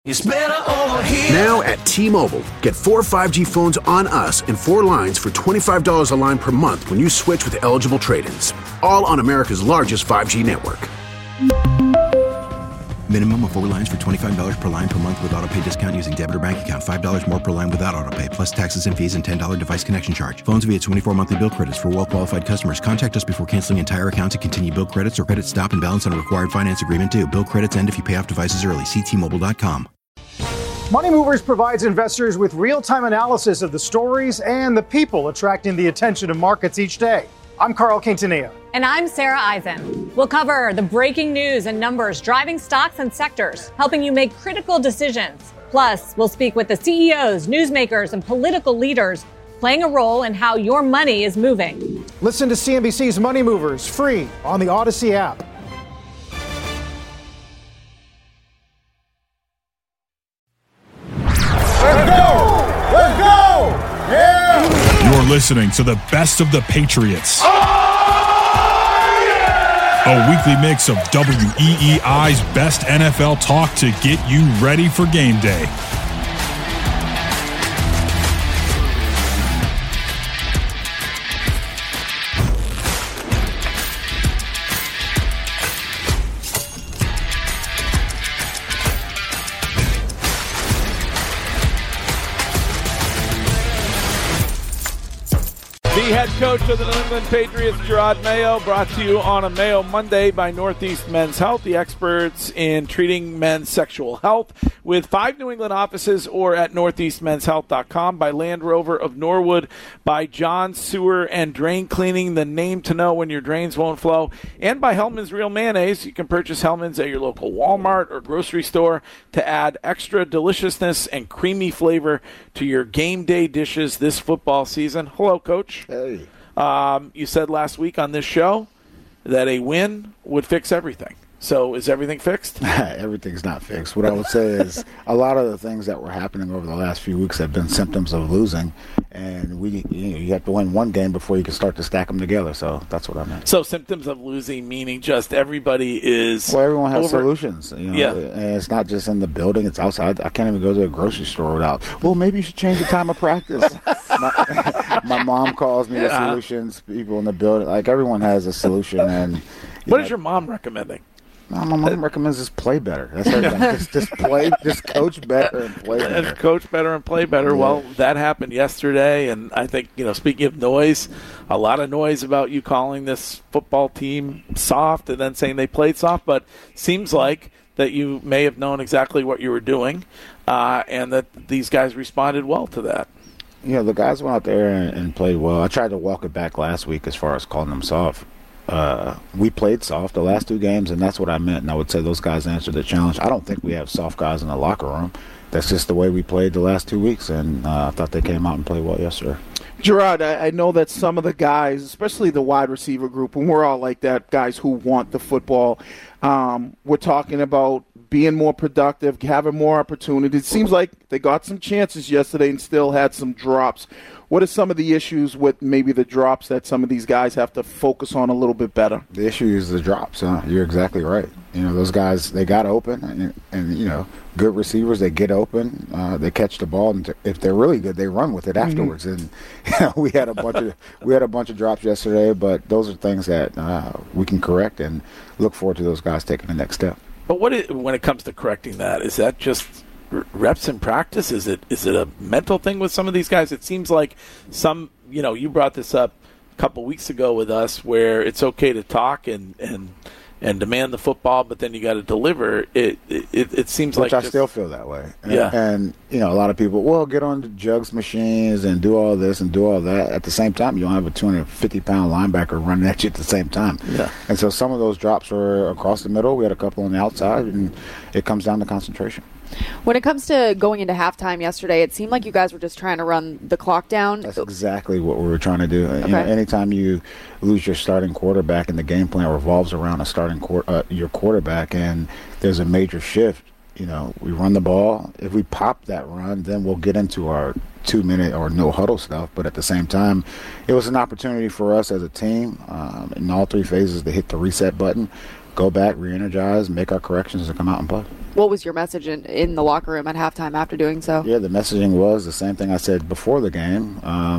It's better over here. Now at T-Mobile, get 4 5G phones on us and 4 lines for $25 a line per month when you switch with eligible trade-ins. All on America's largest 5G network. Minimum of 4 lines for $25 per line per month with autopay discount using debit or bank account. $5 more per line without autopay, plus taxes and fees and $10 device connection charge. Phones via 24 monthly bill credits for well-qualified customers. Contact us before canceling entire account to continue bill credits or credit stop and balance on a required finance agreement due. Bill credits end if you pay off devices early. See T-Mobile.com. Money Movers provides investors with real-time analysis of the stories and the people attracting the attention of markets each day. I'm Carl Quintanilla. And I'm Sarah Eisen. We'll cover the breaking news and numbers driving stocks and sectors, helping you make critical decisions. Plus, we'll speak with the CEOs, newsmakers, and political leaders playing a role in how your money is moving. Listen to CNBC's Money Movers free on the Odyssey app. You're listening to the best of the Patriots. A weekly mix of WEEI's best NFL talk to get you ready for game day. The head coach of the New England Patriots, Jerod Mayo, brought to you on a Mayo Monday by Northeast Men's Health, the experts in treating men's sexual health, with 5 New England offices or at northeastmenshealth.com, by Land Rover of Norwood, by John Sewer and Drain Cleaning, the name to know when your drains won't flow, and by Hellman's Real Mayonnaise. You can purchase Hellman's at your local Walmart or grocery store to add extra deliciousness and creamy flavor to your game day dishes this football season. Hello, Coach. Hey. You said last week on this show that a win would fix everything. So is everything fixed? Everything's not fixed. What I would say is a lot of the things that were happening over the last few weeks have been symptoms of losing, and you have to win one game before you can start to stack them together. So that's what I meant. So symptoms of losing, meaning just everybody is everyone has solutions. Yeah. And it's not just in the building; it's outside. I can't even go to a grocery store without. Well, maybe you should change the time of practice. My mom calls me the solutions. People in the building, like everyone has a solution. And what is your mom recommending? My mom recommends just play better. That's everything. just coach better and play better. Coach better and play better. Yeah. Well, that happened yesterday, and I think, speaking of noise, a lot of noise about you calling this football team soft and then saying they played soft, but seems like that you may have known exactly what you were doing, and that these guys responded well to that. The guys went out there and played well. I tried to walk it back last week as far as calling them soft. We played soft the last 2 games, and that's what I meant. And I would say those guys answered the challenge. I don't think we have soft guys in the locker room. That's just the way we played the last 2 weeks, and I thought they came out and played well yesterday. Jerod, I know that some of the guys, especially the wide receiver group, and we're all like that, guys who want the football, we're talking about being more productive, having more opportunities. It seems like they got some chances yesterday and still had some drops. What are some of the issues with maybe the drops that some of these guys have to focus on a little bit better? The issue is the drops. You're exactly right. Those guys, they got open, and good receivers, they get open, they catch the ball, and if they're really good, they run with it afterwards. Mm-hmm. And we had a bunch of drops yesterday, but those are things that we can correct and look forward to those guys taking the next step. But when it comes to correcting that, is that just reps in practice? Is it a mental thing with some of these guys? It seems like some, you brought this up a couple weeks ago with us, where it's okay to talk and demand the football, but then you got to deliver. It seems like I still feel that way. Yeah. And a lot of people, get on the jugs machines and do all this and do all that. At the same time, you don't have a 250-pound linebacker running at you at the same time. Yeah. And so some of those drops were across the middle. We had a couple on the outside, and it comes down to concentration. When it comes to going into halftime yesterday, it seemed like you guys were just trying to run the clock down. That's exactly what we were trying to do. Okay. Anytime you lose your starting quarterback and the game plan revolves around your quarterback, and there's a major shift, we run the ball. If we pop that run, then we'll get into our 2-minute or no huddle stuff. But at the same time, it was an opportunity for us as a team in all 3 phases to hit the reset button, go back, re-energize, make our corrections, and come out and play. What was your message in the locker room at halftime after doing so? Yeah, the messaging was the same thing I said before the game,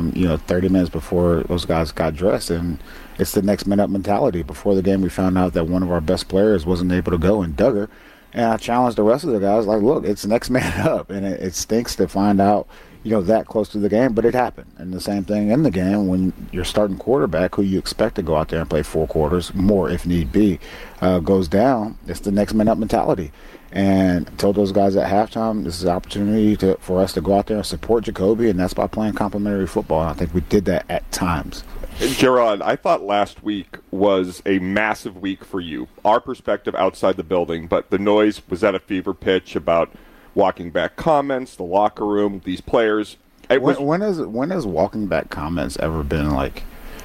30 minutes before those guys got dressed, and it's the next minute mentality. Before the game, we found out that one of our best players wasn't able to go, and Duggar, and I challenged the rest of the guys, like, look, it's next man up, and it stinks to find out, that close to the game, but it happened. And the same thing in the game when your starting quarterback, who you expect to go out there and play 4 quarters, more if need be, goes down, it's the next man up mentality. And I told those guys at halftime, this is an opportunity for us to go out there and support Jacoby, and that's by playing complementary football. And I think we did that at times. Gerard, I thought last week was a massive week for you. Our perspective outside the building, but the noise was at a fever pitch about walking back comments, the locker room, these players. When has walking back comments ever been like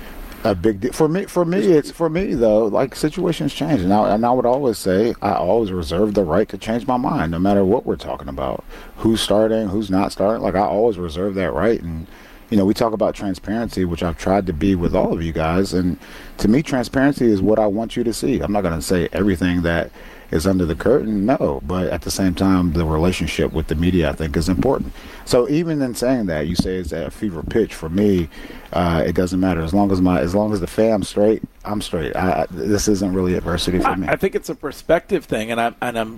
a big deal? For me, though, like, situations change, and I would always say I always reserve the right to change my mind, no matter what we're talking about, who's starting, who's not starting. Like, I always reserve that right, and we talk about transparency, which I've tried to be with all of you guys, and to me, transparency is what I want you to see. I'm not going to say everything that is under the curtain, no, but at the same time, the relationship with the media, I think, is important. So even in saying that, you say it's at a fever pitch. For me, it doesn't matter. As long as the fam's straight, I'm straight. This isn't really adversity for me. I think it's a perspective thing, and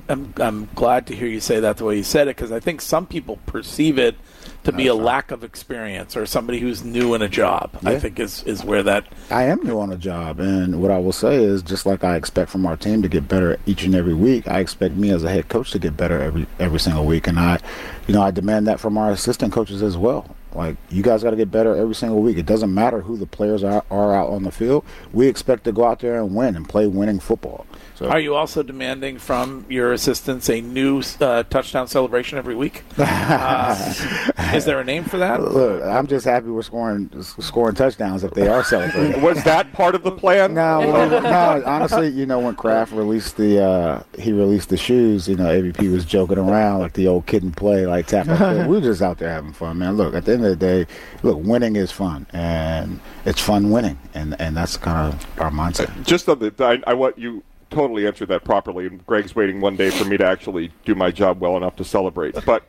I'm glad to hear you say that the way you said it, because I think some people perceive it to be a lack of experience or somebody who's new in a job. Yeah. I think is where that. I am new on a job, and what I will say is, just like I expect from our team to get better each and every week, I expect me as a head coach to get better every single week, and I demand that from our assistant coaches as well. Like, you guys got to get better every single week. It doesn't matter who the players are out on the field. We expect to go out there and win and play winning football. So, are you also demanding from your assistants a new touchdown celebration every week? Is there a name for that? Look, I'm just happy we're scoring touchdowns if they are celebrating. Was that part of the plan? No. Honestly, when Kraft released the shoes, AVP was joking around like the old kid and play, like tap. We were just out there having fun, man. Look, at the end of the day, winning is fun, and it's fun winning, and that's kind of our mindset. Just I want you totally answered that properly, and Greg's waiting one day for me to actually do my job well enough to celebrate. But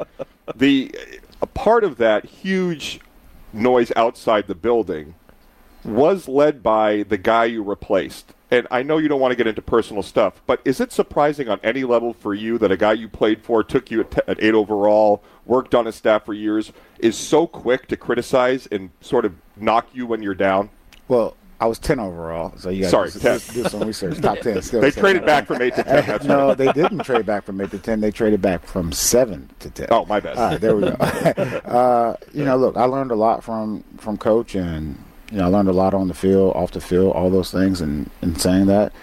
a part of that huge noise outside the building was led by the guy you replaced. And I know you don't want to get into personal stuff, but is it surprising on any level for you that a guy you played for, took you at 8 overall, worked on his staff for years, is so quick to criticize and sort of knock you when you're down? Well, I was 10 overall, so you got to do some research. Top 10. Still they traded back from 8 to 10. That's no, right. They didn't trade back from 8 to 10. They traded back from 7 to 10. Oh, my bad. All right, there we go. Look, I learned a lot from Coach, and I learned a lot on the field, off the field, all those things. And in saying that,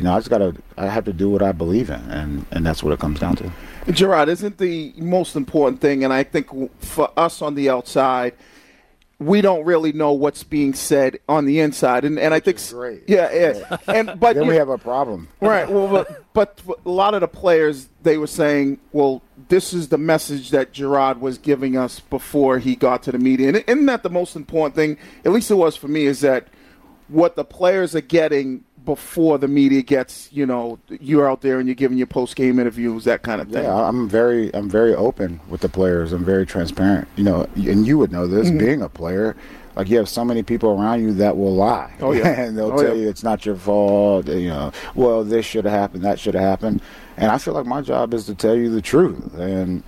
I have to do what I believe in, and that's what it comes down to. Gerard, isn't the most important thing, and I think for us on the outside, we don't really know what's being said on the inside, and I think great. Yeah. But then we have a problem, right? Well, but a lot of the players, they were saying, well, this is the message that Gerard was giving us before he got to the media, and isn't that the most important thing? At least it was for me, is that what the players are getting before the media gets, you're out there and you're giving your post-game interviews, that kind of thing. Yeah, I'm very open with the players. I'm very transparent. And you would know this, being a player. Like, you have so many people around you that will lie. Oh, yeah. And they'll tell you it's not your fault. Well, this should have happened, that should have happened. And I feel like my job is to tell you the truth. And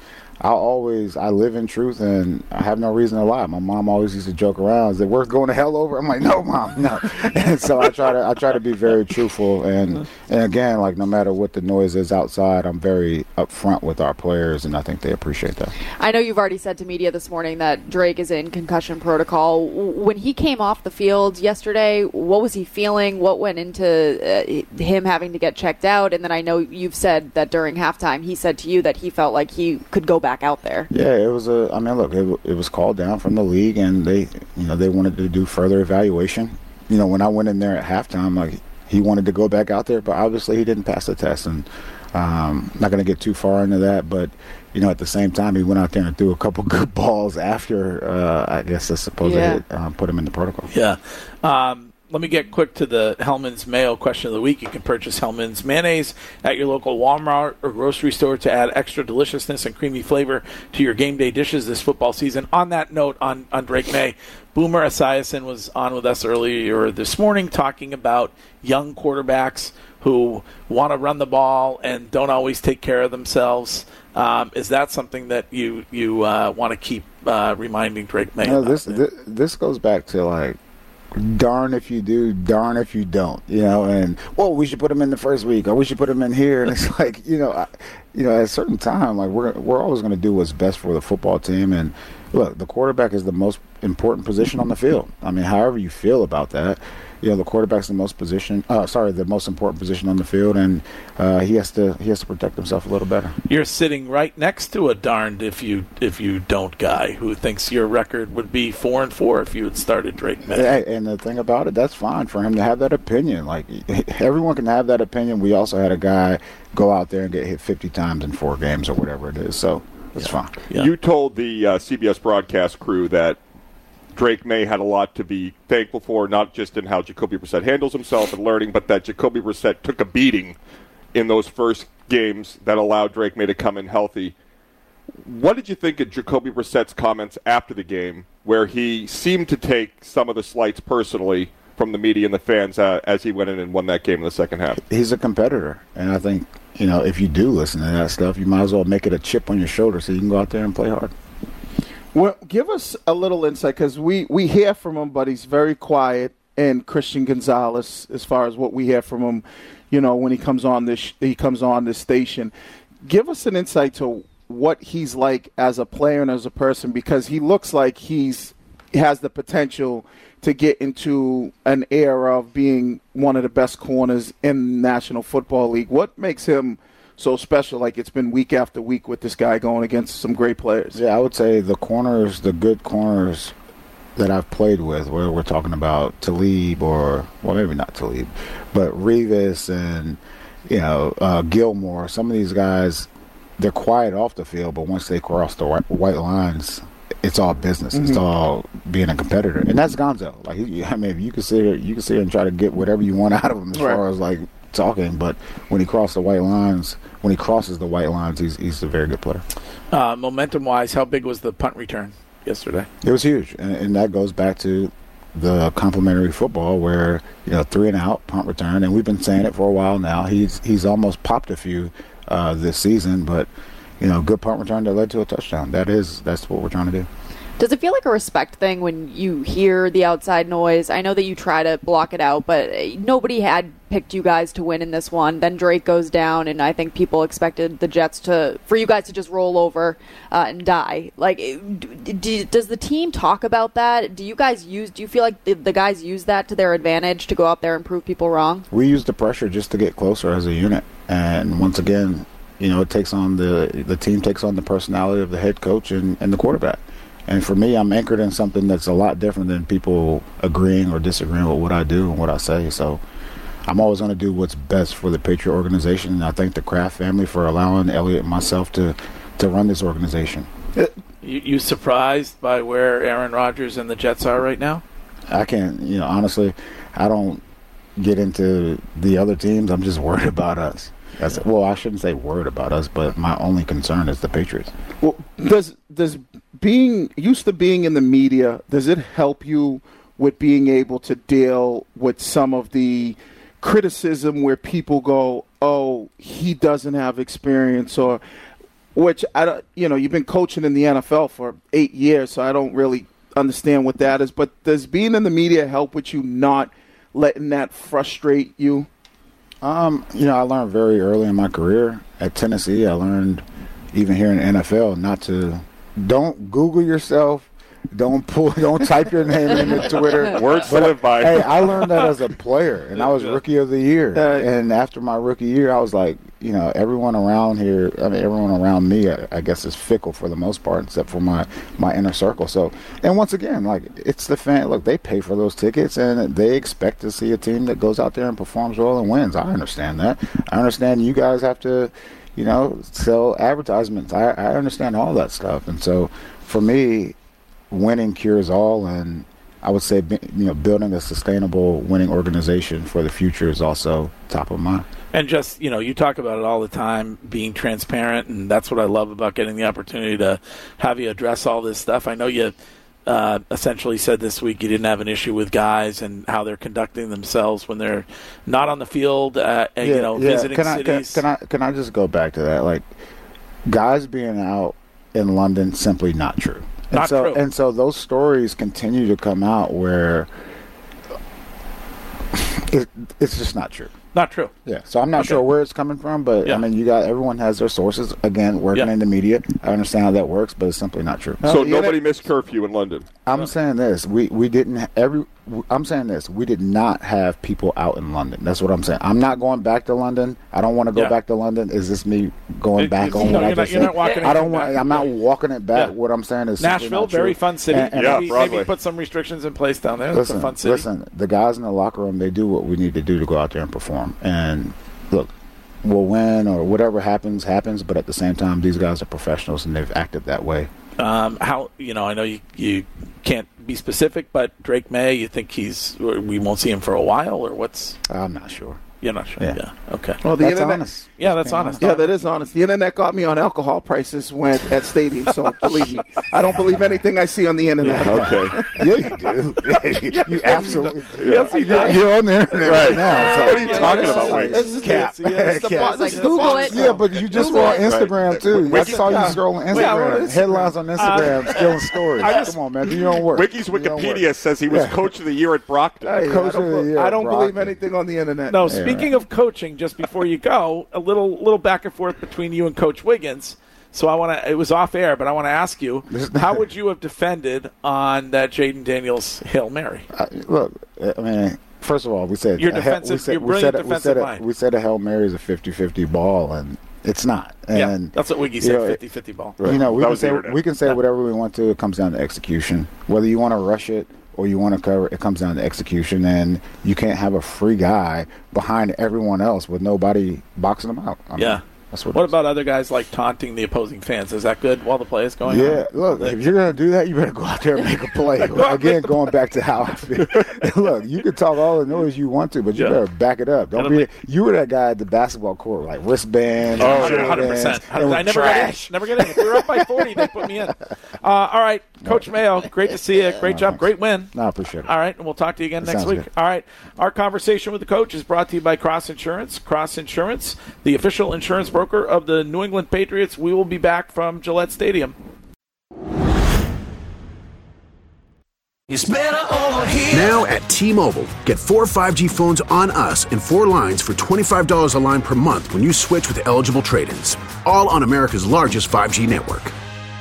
I live in truth, and I have no reason to lie. My mom always used to joke around, is it worth going to hell over? I'm like, no, Mom, no. And so I try to be very truthful, and again, like, no matter what the noise is outside, I'm very upfront with our players, and I think they appreciate that. I know you've already said to media this morning that Drake is in concussion protocol. When he came off the field yesterday, what was he feeling? What went into him having to get checked out? And then I know you've said that during halftime, he said to you that he felt like he could go back out there. Yeah, it was it was called down from the league, and they wanted to do further evaluation. When I went in there at halftime, like, he wanted to go back out there, but obviously he didn't pass the test, and not going to get too far into that, but at the same time, he went out there and threw a couple good balls after I guess that's supposed to put him in the protocol. Yeah. Let me get quick to the Hellman's Mayo question of the week. You can purchase Hellman's mayonnaise at your local Walmart or grocery store to add extra deliciousness and creamy flavor to your game day dishes this football season. On that note, on Drake May, Boomer Esiason was on with us earlier this morning talking about young quarterbacks who want to run the ball and don't always take care of themselves. Is that something that you want to keep reminding Drake May? This goes back to like, darn if you do, darn if you don't, and we should put him in the first week, or we should put him in here, and it's like, at a certain time, like we're always going to do what's best for the football team. And look, the quarterback is the most important position on the field. I mean, however you feel about that, the quarterback's the most important position on the field, and he has to protect himself a little better. You're sitting right next to a darned if you don't guy who thinks your record would be 4-4 if you had started Drake May. And the thing about it, that's fine for him to have that opinion. Like, everyone can have that opinion. We also had a guy go out there and get hit 50 times in 4 games or whatever it is, so it's fine. Yeah. You told the CBS broadcast crew that Drake May had a lot to be thankful for, not just in how Jacoby Brissett handles himself and learning, but that Jacoby Brissett took a beating in those first games that allowed Drake May to come in healthy. What did you think of Jacoby Brissett's comments after the game, where he seemed to take some of the slights personally from the media and the fans as he went in and won that game in the second half? He's a competitor, and I think, if you do listen to that stuff, you might as well make it a chip on your shoulder so you can go out there and play hard. Well, give us a little insight, because we hear from him, but he's very quiet. And Christian Gonzalez, as far as what we hear from him, when he comes on this station. Give us an insight to what he's like as a player and as a person, because he looks like he has the potential to get into an era of being one of the best corners in the National Football League. What makes him so special? Like, it's been week after week with this guy going against some great players. Yeah, I would say the good corners that I've played with, where we're talking about Talib, or, well, maybe not Talib, but Revis and, Gilmore, some of these guys, they're quiet off the field, but once they cross the white lines, it's all business. Mm-hmm. It's all being a competitor. And that's Gonzo. Like, you can sit here and try to get whatever you want out of him as far as, like, talking, but when he crosses the white lines, he's a very good player. Momentum-wise, how big was the punt return yesterday? It was huge, and that goes back to the complementary football where 3 and out punt return, and we've been saying it for a while now. He's almost popped a few this season, but good punt return that led to a touchdown. That's what we're trying to do. Does it feel like a respect thing when you hear the outside noise? I know that you try to block it out, but nobody had picked you guys to win in this one. Then Drake goes down, and I think people expected the Jets for you guys to just roll over and die. Like, does the team talk about that? Do you feel like the guys use that to their advantage to go out there and prove people wrong? We use the pressure just to get closer as a unit, and once again, it takes on the team takes on the personality of the head coach and the quarterback. And for me, I'm anchored in something that's a lot different than people agreeing or disagreeing with what I do and what I say. So I'm always going to do what's best for the Patriot organization. And I thank the Kraft family for allowing Elliot and myself to run this organization. You surprised by where Aaron Rodgers and the Jets are right now? I can't, honestly, I don't get into the other teams. I'm just worried about us. Well, I shouldn't say worried about us, but my only concern is the Patriots. Well, does being used to being in the media, does it help you with being able to deal with some of the criticism where people go, "Oh, he doesn't have experience," or which I don't, you've been coaching in the NFL for 8 years, so I don't really understand what that is. But does being in the media help with you not letting that frustrate you? I learned very early in my career at Tennessee. I learned even here in the NFL don't Google yourself. Don't type your name into Twitter. Words to live by. Hey, I learned that as a player, and I was Rookie of the Year. And after my rookie year, I was like, everyone around me, I guess, is fickle for the most part, except for my inner circle. So, and once again, like, it's the fan. Look, they pay for those tickets, and they expect to see a team that goes out there and performs well and wins. I understand that. I understand you guys have to, sell advertisements. I understand all that stuff. And so, for me, winning cures all, and I would say, building a sustainable winning organization for the future is also top of mind. And just, you talk about it all the time, being transparent, and that's what I love about getting the opportunity to have you address all this stuff. I know you essentially said this week you didn't have an issue with guys and how they're conducting themselves when they're not on the field, visiting cities. Can I just go back to that? Like, guys being out in London, simply not true. True. And so those stories continue to come out where it's just not true. Not true. Yeah, so I'm not sure where it's coming from, but I mean, everyone has their sources. Again, working in the media, I understand how that works, but it's simply not true. So nobody missed curfew in London. I'm saying this: we didn't I'm saying this: we did not have people out in London. That's what I'm saying. I'm not going back to London. I don't want to go back to London. Is this me going back on what I just said? I'm not walking it back. What I'm saying is Nashville, very fun city. And maybe put some restrictions in place down there. It's a fun city. Listen, the guys in the locker room, they do what we need to do to go out there and perform. And look, we'll win or whatever happens, but at the same time, these guys are professionals and they've acted that way. I know you can't be specific, but Drake May, you think we won't see him for a while, or what's? I'm not sure. You're not sure? Yeah. Okay. Well, that's honest. Yeah, that's honest. Yeah, that is honest. The internet got me on alcohol prices went at stadiums, so believe me, I don't believe anything I see on the internet. Okay. Yeah, you do. You absolutely do. Yes, you do. You're on the internet right now. So what are you talking about, Wayne? This is cap. Google it. Yeah, but you just were on Instagram, too. I saw you scrolling Instagram. Headlines on Instagram, stealing stories. Come on, man. Do your own work. Wiki's Wikipedia says he was Coach of the Year at Brockton. Coach of the Year. I don't believe anything on the internet. No, speaking of coaching, just before you go, a little back and forth between you and Coach Wiggins. So it was off air, but I want to ask you, how would you have defended on that Jaden Daniels Hail Mary? Look, I mean, first of all, we said your brilliant defensive mind. We said a Hail Mary is a 50-50 ball, and it's not. And that's what Wiggy said, 50-50 ball. Right. We can say whatever we want to. It comes down to execution. Whether you want to rush it or you want to cover, it comes down to execution, and you can't have a free guy behind everyone else with nobody boxing them out. I mean, that's what about other guys like taunting the opposing fans? Is that good while the play is going on? Yeah, look, if you're going to do that, you better go out there and make a play. Again, going back to how I feel. Look, you can talk all the noise you want to, but you better back it up. You were that guy at the basketball court, like wristband. 100%. I never get in. If we were up by 40, they put me in. All right, Coach Mayo, great to see you. Great job. Great win. No, I appreciate it. All right, and we'll talk to you again next week. Good. All right, our conversation with the coach is brought to you by Cross Insurance. Cross Insurance, the official insurance broker of the New England Patriots. We will be back from Gillette Stadium. Now at T-Mobile, get 4 5G phones on us and 4 lines for $25 a line per month when you switch with eligible trade-ins. All on America's largest 5G network.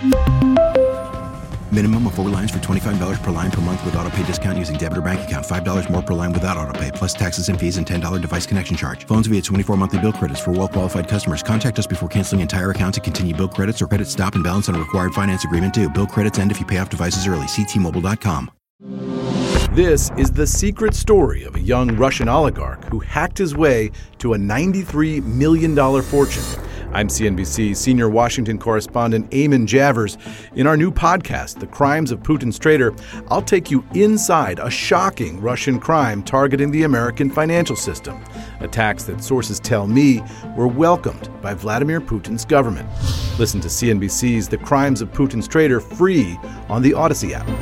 Minimum of 4 lines for $25 per line per month with autopay discount using debit or bank account. $5 more per line without autopay, plus taxes and fees and $10 device connection charge. Phones via 24 monthly bill credits for well-qualified customers. Contact us before canceling entire account to continue bill credits or credit stop and balance on a required finance agreement due. Bill credits end if you pay off devices early. See T-Mobile.com. This is the secret story of a young Russian oligarch who hacked his way to a $93 million fortune. I'm CNBC senior Washington correspondent Eamon Javers. In our new podcast, The Crimes of Putin's Traitor, I'll take you inside a shocking Russian crime targeting the American financial system. Attacks that sources tell me were welcomed by Vladimir Putin's government. Listen to CNBC's The Crimes of Putin's Traitor free on the Odyssey app.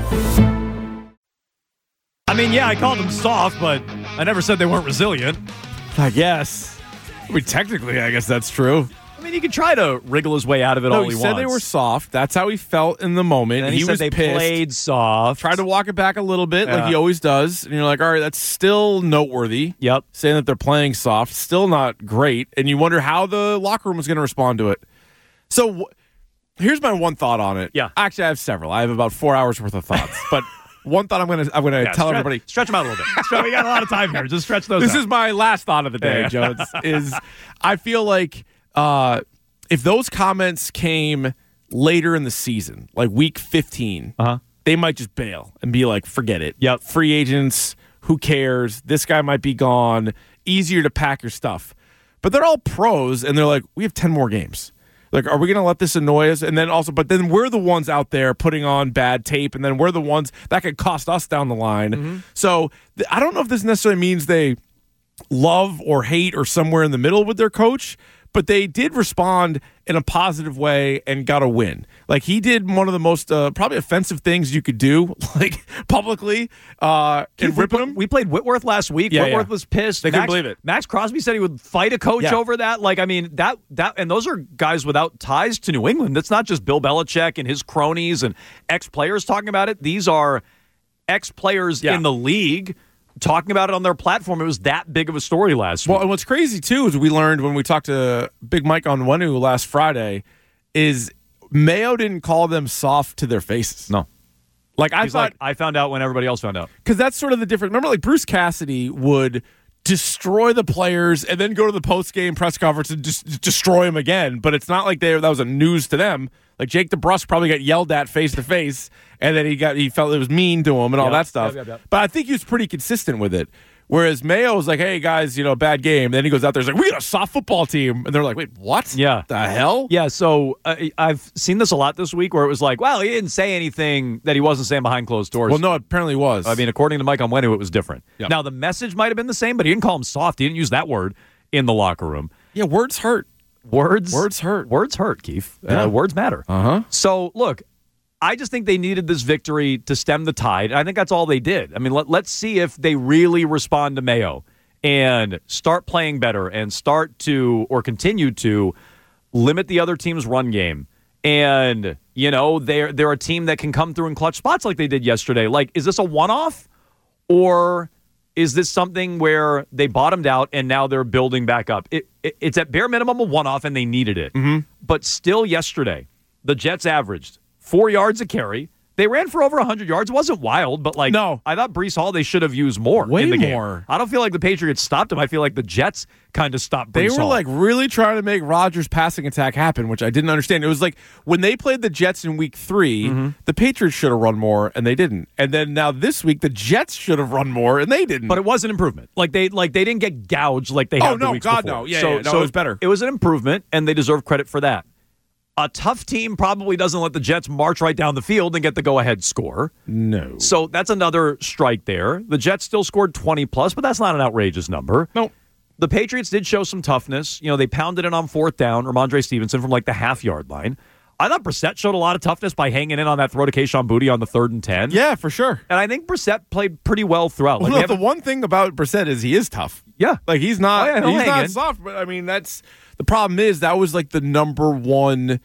I mean, yeah, I called them soft, but I never said they weren't resilient. I guess. I mean, technically, I guess that's true. I mean, he could try to wriggle his way out of it all he wants. No, he said they were soft. That's how he felt in the moment. And he said was they pissed. Played soft. Tried to walk it back a little bit like he always does. And you're like, all right, that's still noteworthy. Yep. Saying that they're playing soft, still not great. And you wonder how the locker room was going to respond to it. So here's my one thought on it. Yeah. Actually, I have several. I have about 4 hours worth of thoughts. But one thought I'm gonna tell everybody. Stretch them out a little bit. We got a lot of time here. Just stretch those This out. is my last thought of the day, Jones, is I feel like if those comments came later in the season, like week 15, they might just bail and be like, forget it. Yep. Free agents, who cares? This guy might be gone. Easier to pack your stuff. But they're all pros, and they're like, we have 10 more games. Like, are we going to let this annoy us? And then also, but then we're the ones out there putting on bad tape, and then we're the ones that could cost us down the line. Mm-hmm. So I don't know if this necessarily means they love or hate or somewhere in the middle with their coach, but they did respond in a positive way and got a win. Like, he did one of the most probably offensive things you could do, like publicly, in ripping him. We played Whitworth last week. Yeah, Whitworth yeah. was pissed. They couldn't believe it. Max Crosby said he would fight a coach Yeah. over that. Like, I mean, that, and those are guys without ties to New England. That's not just Bill Belichick and his cronies and ex-players talking about it. These are ex-players in the league talking about it on their platform. It was that big of a story last week. Well, and what's crazy, too, is we learned when we talked to Big Mike Onwenu last Friday is Mayo didn't call them soft to their faces. No. Like, He's like, I found out when everybody else found out. Because that's sort of the difference. Remember, like, Bruce Cassidy would destroy the players and then go to the post-game press conference and just destroy them again. But it's not like that was a news to them. Like, Jake DeBrusk probably got yelled at face-to-face, and then he felt it was mean to him and all that stuff. Yep. But I think he was pretty consistent with it. Whereas Mayo was like, hey, guys, bad game. Then he goes out there, he's like, we got a soft football team. And they're like, wait, what? Yeah. The hell? Yeah, so I've seen this a lot this week where it was like, well, he didn't say anything that he wasn't saying behind closed doors. Well, no, it apparently was. I mean, according to Mike Onwenu, it was different. Yep. Now, the message might have been the same, but he didn't call him soft. He didn't use that word in the locker room. Yeah, words hurt. Words hurt. Words hurt, Keith. Yeah. Words matter. Uh-huh. So, look, I just think they needed this victory to stem the tide. I think that's all they did. I mean, let's see if they really respond to Mayo and start playing better and start to, or continue to, limit the other team's run game. And, they're a team that can come through in clutch spots like they did yesterday. Like, is this a one-off? Or is this something where they bottomed out and now they're building back up? It's at bare minimum a one-off, and they needed it. Mm-hmm. But still yesterday, the Jets averaged 4 yards a carry. They ran for over 100 yards. It wasn't wild, but no. I thought Breece Hall, they should have used more Way in the game. more. I don't feel like the Patriots stopped him. I feel like the Jets kind of stopped Breece They were Hall. really trying to make Rodgers' passing attack happen, which I didn't understand. It was like when they played the Jets in week 3, the Patriots should have run more, and they didn't. And then now this week, the Jets should have run more, and they didn't. But it was an improvement. Like they didn't get gouged like they had the weeks before. No. Yeah, so it was better. It was an improvement, and they deserve credit for that. A tough team probably doesn't let the Jets march right down the field and get the go-ahead score. No. So that's another strike there. The Jets still scored 20-plus, but that's not an outrageous number. No. The Patriots did show some toughness. They pounded it on fourth down, Ramondre Stevenson from like the half-yard line. I thought Brissett showed a lot of toughness by hanging in on that throw to Kayshon Boutte on the 3rd and 10. Yeah, for sure. And I think Brissett played pretty well throughout. Well, the one thing about Brissett is he is tough. Yeah. Like, he's not, he'll he's hang not in. soft, but I mean, that's the problem is that was like the number one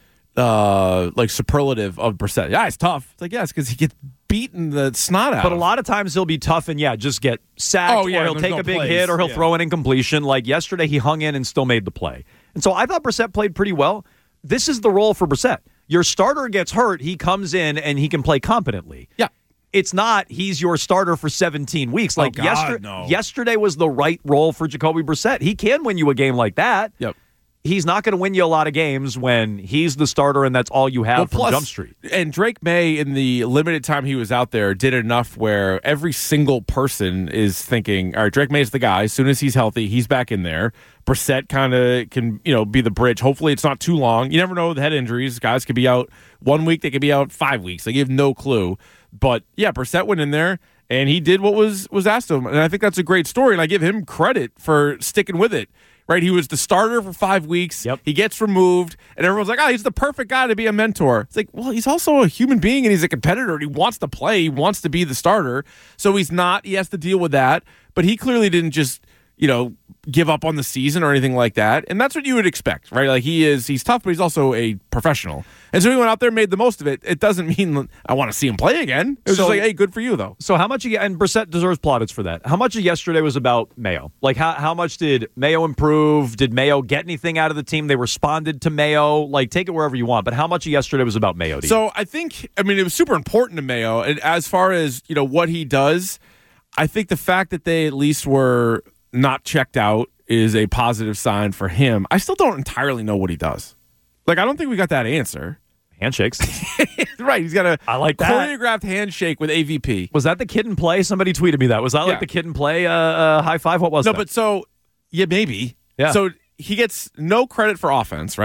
superlative of Brissett. Yeah, he's tough. It's like, it's because he gets beaten the snot out. But a lot of times he'll be tough and, just get sacked, or he'll take a big hit, or he'll throw an incompletion. Like yesterday, he hung in and still made the play. And so I thought Brissett played pretty well. This is the role for Brissett. Your starter gets hurt, he comes in and he can play competently. Yeah. It's not he's your starter for 17 weeks. Like yesterday was the right role for Jacoby Brissett. He can win you a game like that. Yep. He's not going to win you a lot of games when he's the starter and that's all you have from Jump Street. And Drake May, in the limited time he was out there, did enough where every single person is thinking, all right, Drake May's the guy. As soon as he's healthy, he's back in there. Brissett kind of can, be the bridge. Hopefully it's not too long. You never know with head injuries. Guys could be out 1 week. They could be out 5 weeks. They give no clue. But, yeah, Brissett went in there, and he did what was asked of him. And I think that's a great story, and I give him credit for sticking with it. Right, he was the starter for 5 weeks. Yep. He gets removed, and everyone's like, he's the perfect guy to be a mentor. It's like, well, he's also a human being, and he's a competitor, and he wants to play. He wants to be the starter. So he's not. He has to deal with that. But he clearly didn't just, give up on the season or anything like that. And that's what you would expect, right? Like, he's tough, but he's also a professional. And so he went out there and made the most of it. It doesn't mean I want to see him play again. It was just like, hey, good for you, though. So how much and Brissett deserves plaudits for that. How much of yesterday was about Mayo? Like, how much did Mayo improve? Did Mayo get anything out of the team? They responded to Mayo. Like, take it wherever you want. But how much of yesterday was about Mayo? So I think, it was super important to Mayo. And as far as, what he does, I think the fact that they at least were not checked out is a positive sign for him. I still don't entirely know what he does. Like, I don't think we got that answer. Handshakes. Right. He's got a choreographed that. handshake with AVP. Was that the kid in play? Somebody tweeted me that. Was that like the kid in play high five? What was that? No, but so, yeah, maybe. Yeah. So he gets no credit for offense, right?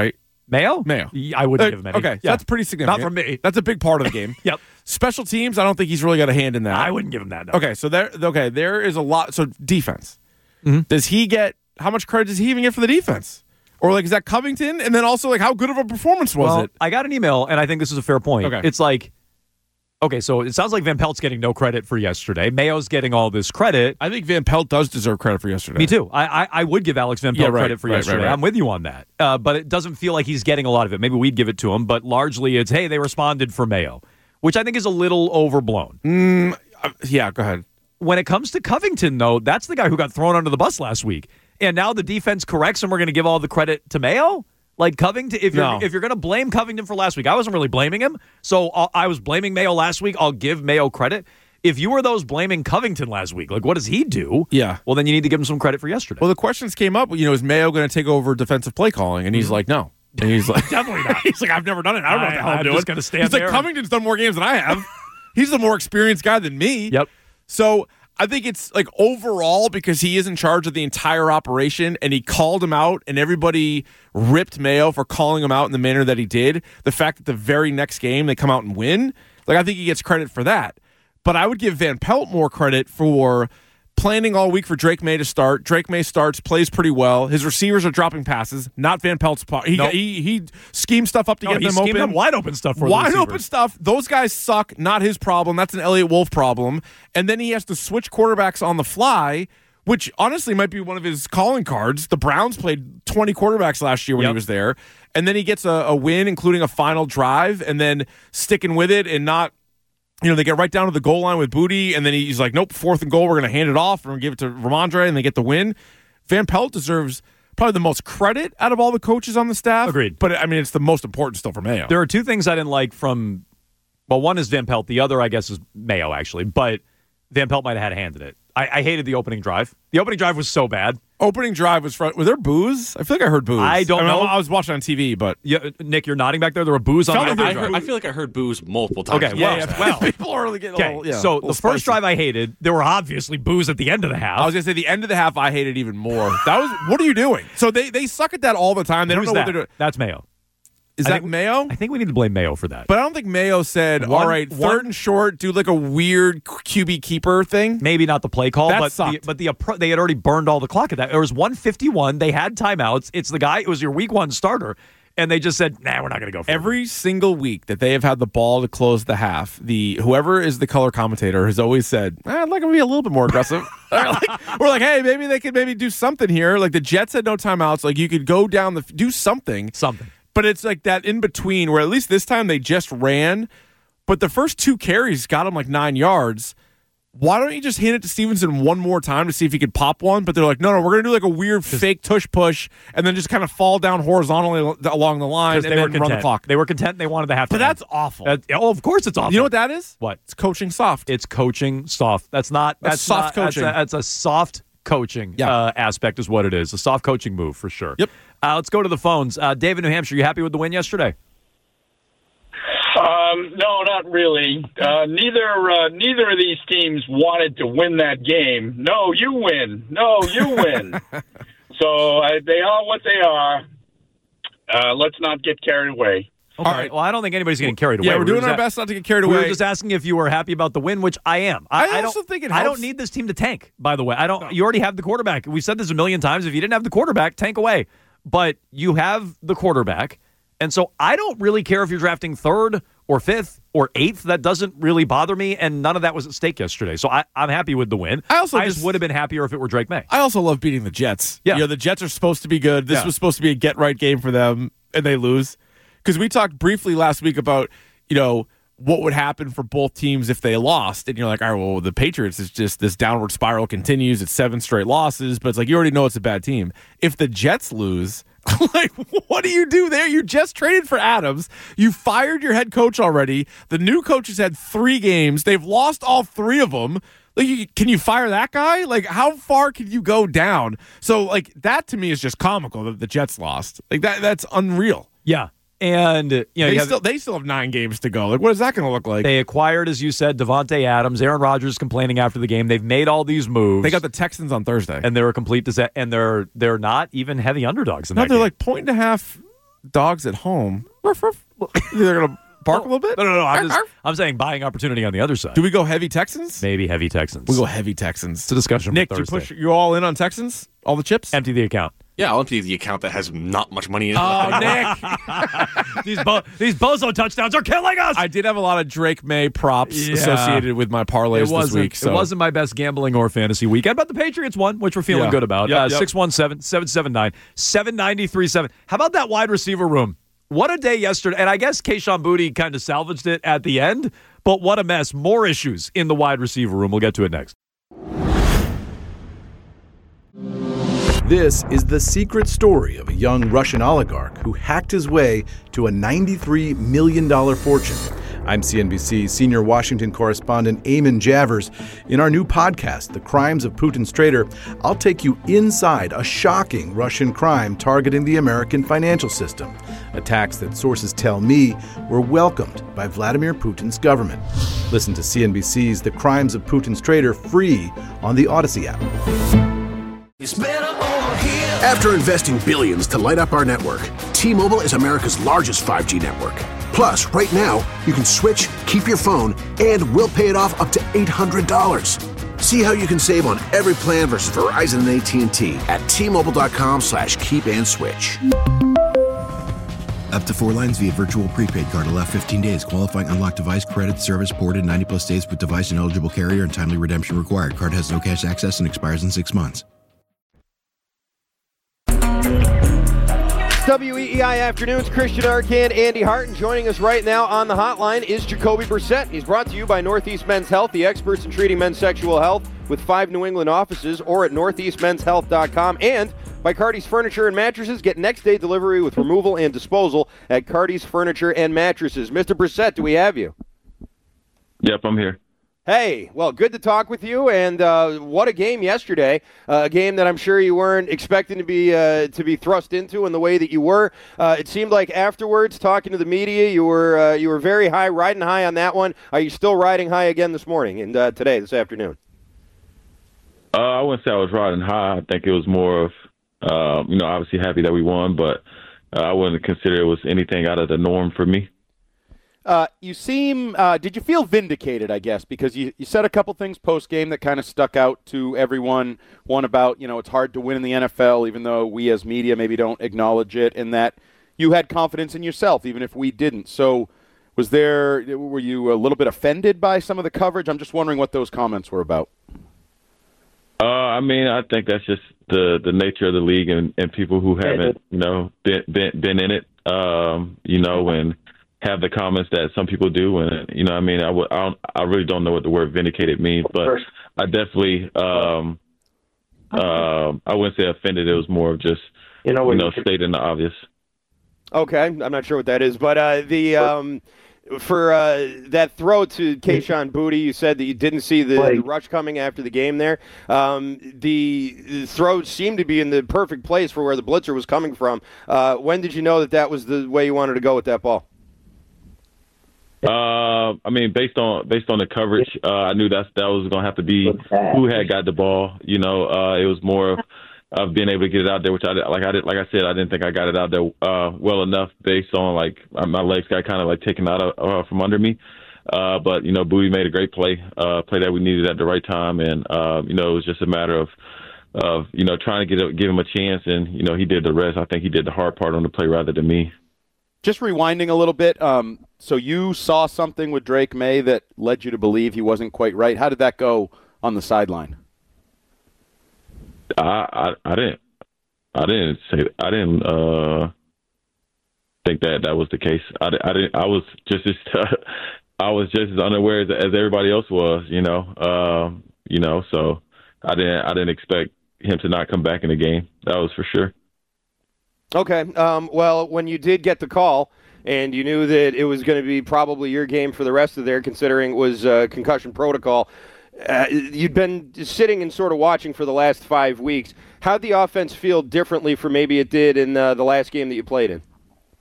Mayo? I wouldn't give him any. Okay, so that's pretty significant. Not for me. That's a big part of the game. Yep. Special teams, I don't think he's really got a hand in that. I wouldn't give him that. No. Okay, so there is a lot. So defense. Mm-hmm. Does he get, how much credit does he even get for the defense? Or like, is that Covington? And then also like, how good of a performance was it? I got an email, and I think this is a fair point. Okay. It's like, okay, so it sounds like Van Pelt's getting no credit for yesterday. Mayo's getting all this credit. I think Van Pelt does deserve credit for yesterday. Me too. I would give Alex Van Pelt credit for yesterday. Right. I'm with you on that. But it doesn't feel like he's getting a lot of it. Maybe we'd give it to him, but largely it's, hey, they responded for Mayo, which I think is a little overblown. Yeah, go ahead. When it comes to Covington, though, that's the guy who got thrown under the bus last week. And now the defense corrects and we're going to give all the credit to Mayo? Like Covington, if you're going to blame Covington for last week, I wasn't really blaming him. So I was blaming Mayo last week. I'll give Mayo credit. If you were those blaming Covington last week, like what does he do? Yeah. Well, then you need to give him some credit for yesterday. Well, the questions came up, is Mayo going to take over defensive play calling? And he's like, no. And he's like, definitely not. He's like, I've never done it. I don't know what the hell I'm doing. Just going to stand he's there. like, Covington's done more games than I have. He's the more experienced guy than me. Yep. So I think it's like overall because he is in charge of the entire operation and he called him out and everybody ripped Mayo for calling him out in the manner that he did. The fact that the very next game they come out and win, like I think he gets credit for that. But I would give Van Pelt more credit for planning all week for Drake May to start. Drake May starts, plays pretty well. His receivers are dropping passes, not Van Pelt's part. He schemed stuff up to get them open. Up wide open stuff for the wide receivers. open stuff. Those guys suck. Not his problem. That's an Elliott Wolf problem. And then he has to switch quarterbacks on the fly, which honestly might be one of his calling cards. The Browns played 20 quarterbacks last year when he was there. And then he gets a win, including a final drive, and then sticking with it and not. They get right down to the goal line with Booty, and then he's like, nope, 4th and goal, we're going to hand it off, we're going to give it to Ramondre, and they get the win. Van Pelt deserves probably the most credit out of all the coaches on the staff. Agreed. But, it's the most important still for Mayo. There are two things I didn't like from, one is Van Pelt, the other, I guess, is Mayo, actually, but Van Pelt might have had a hand in it. I hated the opening drive. The opening drive was so bad. Opening drive was there booze? I feel like I heard booze. I don't know. I was watching on TV, but Nick, you're nodding back there. There were booze on the drive. I feel like I heard booze multiple times. Okay, well, people are really getting a little, so the first drive I hated, there were obviously booze at the end of the half. I was going to say the end of the half I hated even more. What are you doing? So they suck at that all the time. They don't know what they're doing. That's Mayo. Is that Mayo? I think we need to blame Mayo for that. But I don't think Mayo said, all right, third and short, do like a weird QB keeper thing. Maybe not the play call, that but sucked. they had already burned all the clock at that. It was 1:51. They had timeouts. It's the guy. It was your week one starter. And they just said, nah, we're not going to go for it. Every single week that they have had the ball to close the half, whoever is the color commentator has always said, I'd like to be a little bit more aggressive. We're like, hey, maybe they could do something here. Like the Jets had no timeouts. Like you could go down do something. But it's like that in between where at least this time they just ran, but the first 2 carries got him like 9 yards. Why don't you just hand it to Stevenson one more time to see if he could pop one? But they're like, no, we're going to do like a weird fake tush push and then just kind of fall down horizontally along the line and then run the clock. They were content. They wanted to have to. But that's awful. Of course it's awful. You know what that is? What? It's coaching soft. It's coaching soft. That's soft coaching. That's a soft coaching aspect is what it is. A soft coaching move for sure. Yep. Let's go to the phones. David, New Hampshire, you happy with the win yesterday? No, not really. Neither of these teams wanted to win that game. No, you win. No, you win. So they are what they are. Let's not get carried away. Okay. All right. Well, I don't think anybody's getting carried away. Yeah, we're doing our best not to get carried away. We were just asking if you were happy about the win, which I am. I also think it helps. I don't need this team to tank, by the way. You already have the quarterback. We've said this a million times. If you didn't have the quarterback, tank away. But you have the quarterback. And so I don't really care if you're drafting 3rd or 5th or 8th. That doesn't really bother me, and none of that was at stake yesterday. So I'm happy with the win. I just would have been happier if it were Drake May. I also love beating the Jets. Yeah. The Jets are supposed to be good. This was supposed to be a get-right game for them, and they lose. Because we talked briefly last week about, what would happen for both teams if they lost. And you're like, all right, well, the Patriots is just this downward spiral continues. It's 7 straight losses, but it's like you already know it's a bad team. If the Jets lose, like, what do you do there? You just traded for Adams. You fired your head coach already. The new coach has had 3 games. They've lost all 3 of them. Like, can you fire that guy? Like, how far can you go down? So, like, that to me is just comical that the Jets lost. Like, that's unreal. Yeah. And they still have 9 games to go. Like, what is that going to look like? They acquired, as you said, Devontae Adams. Aaron Rodgers complaining after the game. They've made all these moves. They got the Texans on Thursday, and they're a complete disaster. And they're not even heavy underdogs in that they're game. like 1.5 dogs at home, they're going to bark a little bit? No. I'm saying buying opportunity on the other side. Do we go heavy Texans? Maybe heavy Texans. We go heavy Texans. It's a discussion Nick, for Thursday. you all in on Texans? All the chips? Empty the account. Yeah, I'll empty the account that has not much money in it. Oh, Nick. These bozo touchdowns are killing us. I did have a lot of Drake May props associated with my parlays this week. So. It wasn't my best gambling or fantasy weekend, but the Patriots won, which we're feeling good about. 617-779-7937. How about that wide receiver room? What a day yesterday. And I guess Kayshon Boutte kind of salvaged it at the end, but what a mess. More issues in the wide receiver room. We'll get to it next. This is the secret story of a young Russian oligarch who hacked his way to a $93 million fortune. I'm CNBC senior Washington correspondent Eamon Javers. In our new podcast, The Crimes of Putin's Traitor, I'll take you inside a shocking Russian crime targeting the American financial system. Attacks that sources tell me were welcomed by Vladimir Putin's government. Listen to CNBC's The Crimes of Putin's Traitor free on the Odyssey app. After investing billions to light up our network, T-Mobile is America's largest 5G network. Plus, right now, you can switch, keep your phone, and we'll pay it off up to $800. See how you can save on every plan versus Verizon and AT&T at T-Mobile.com/keep-and-switch. Up to 4 lines via virtual prepaid card. Allow 15 days. Qualifying unlocked device credit service ported 90+ states with device and eligible carrier and timely redemption required. Card has no cash access and expires in 6 months. WEEI Afternoons, Christian Arcand, Andy Harton. Joining us right now on the hotline is Jacoby Brissett. He's brought to you by Northeast Men's Health, the experts in treating men's sexual health with 5 New England offices, or at northeastmenshealth.com, and by Cardi's Furniture and Mattresses. Get next-day delivery with removal and disposal at Cardi's Furniture and Mattresses. Mr. Brissett, do we have you? Yep, I'm here. Hey, well, good to talk with you, and what a game yesterday. A game that I'm sure you weren't expecting to be thrust into in the way that you were. It seemed like afterwards, talking to the media, you were very high, riding high on that one. Are you still riding high again this morning and this afternoon? I wouldn't say I was riding high. I think it was more of, obviously happy that we won, but I wouldn't consider it was anything out of the norm for me. You seem, did you feel vindicated, I guess, because you said a couple things post-game that kind of stuck out to everyone. One about, it's hard to win in the NFL, even though we as media maybe don't acknowledge it, and that you had confidence in yourself, even if we didn't. So were you a little bit offended by some of the coverage? I'm just wondering what those comments were about. I think that's just the nature of the league and people who haven't, been in it, and have the comments that some people do, and I really don't know what the word vindicated means, but I definitely I wouldn't say offended. It was more of just stating the obvious. Okay, I'm not sure what that is, but for that throw to Kayshon Boutte, you said that you didn't see the rush coming after the game there. The throw seemed to be in the perfect place for where the blitzer was coming from. When did you know that was the way you wanted to go with that ball? Based on the coverage, I knew that was going to have to be who had got the ball. It was more of being able to get it out there, which I said, I didn't think I got it out there well enough based on my legs got kind of taken out of from under me. But Boutte made a great play that we needed at the right time, and it was just a matter of trying to give him a chance, and he did the rest. I think he did the hard part on the play rather than me. Just rewinding a little bit, so you saw something with Drake May that led you to believe he wasn't quite right. How did that go on the sideline? I didn't think that was the case. I was just as unaware as everybody else was, so I didn't expect him to not come back in the game. That was for sure. Okay. Well, when you did get the call and you knew that it was going to be probably your game for the rest of there, considering it was concussion protocol, you'd been sitting and sort of watching for the last 5 weeks. How'd the offense feel differently from maybe it did in the last game that you played in?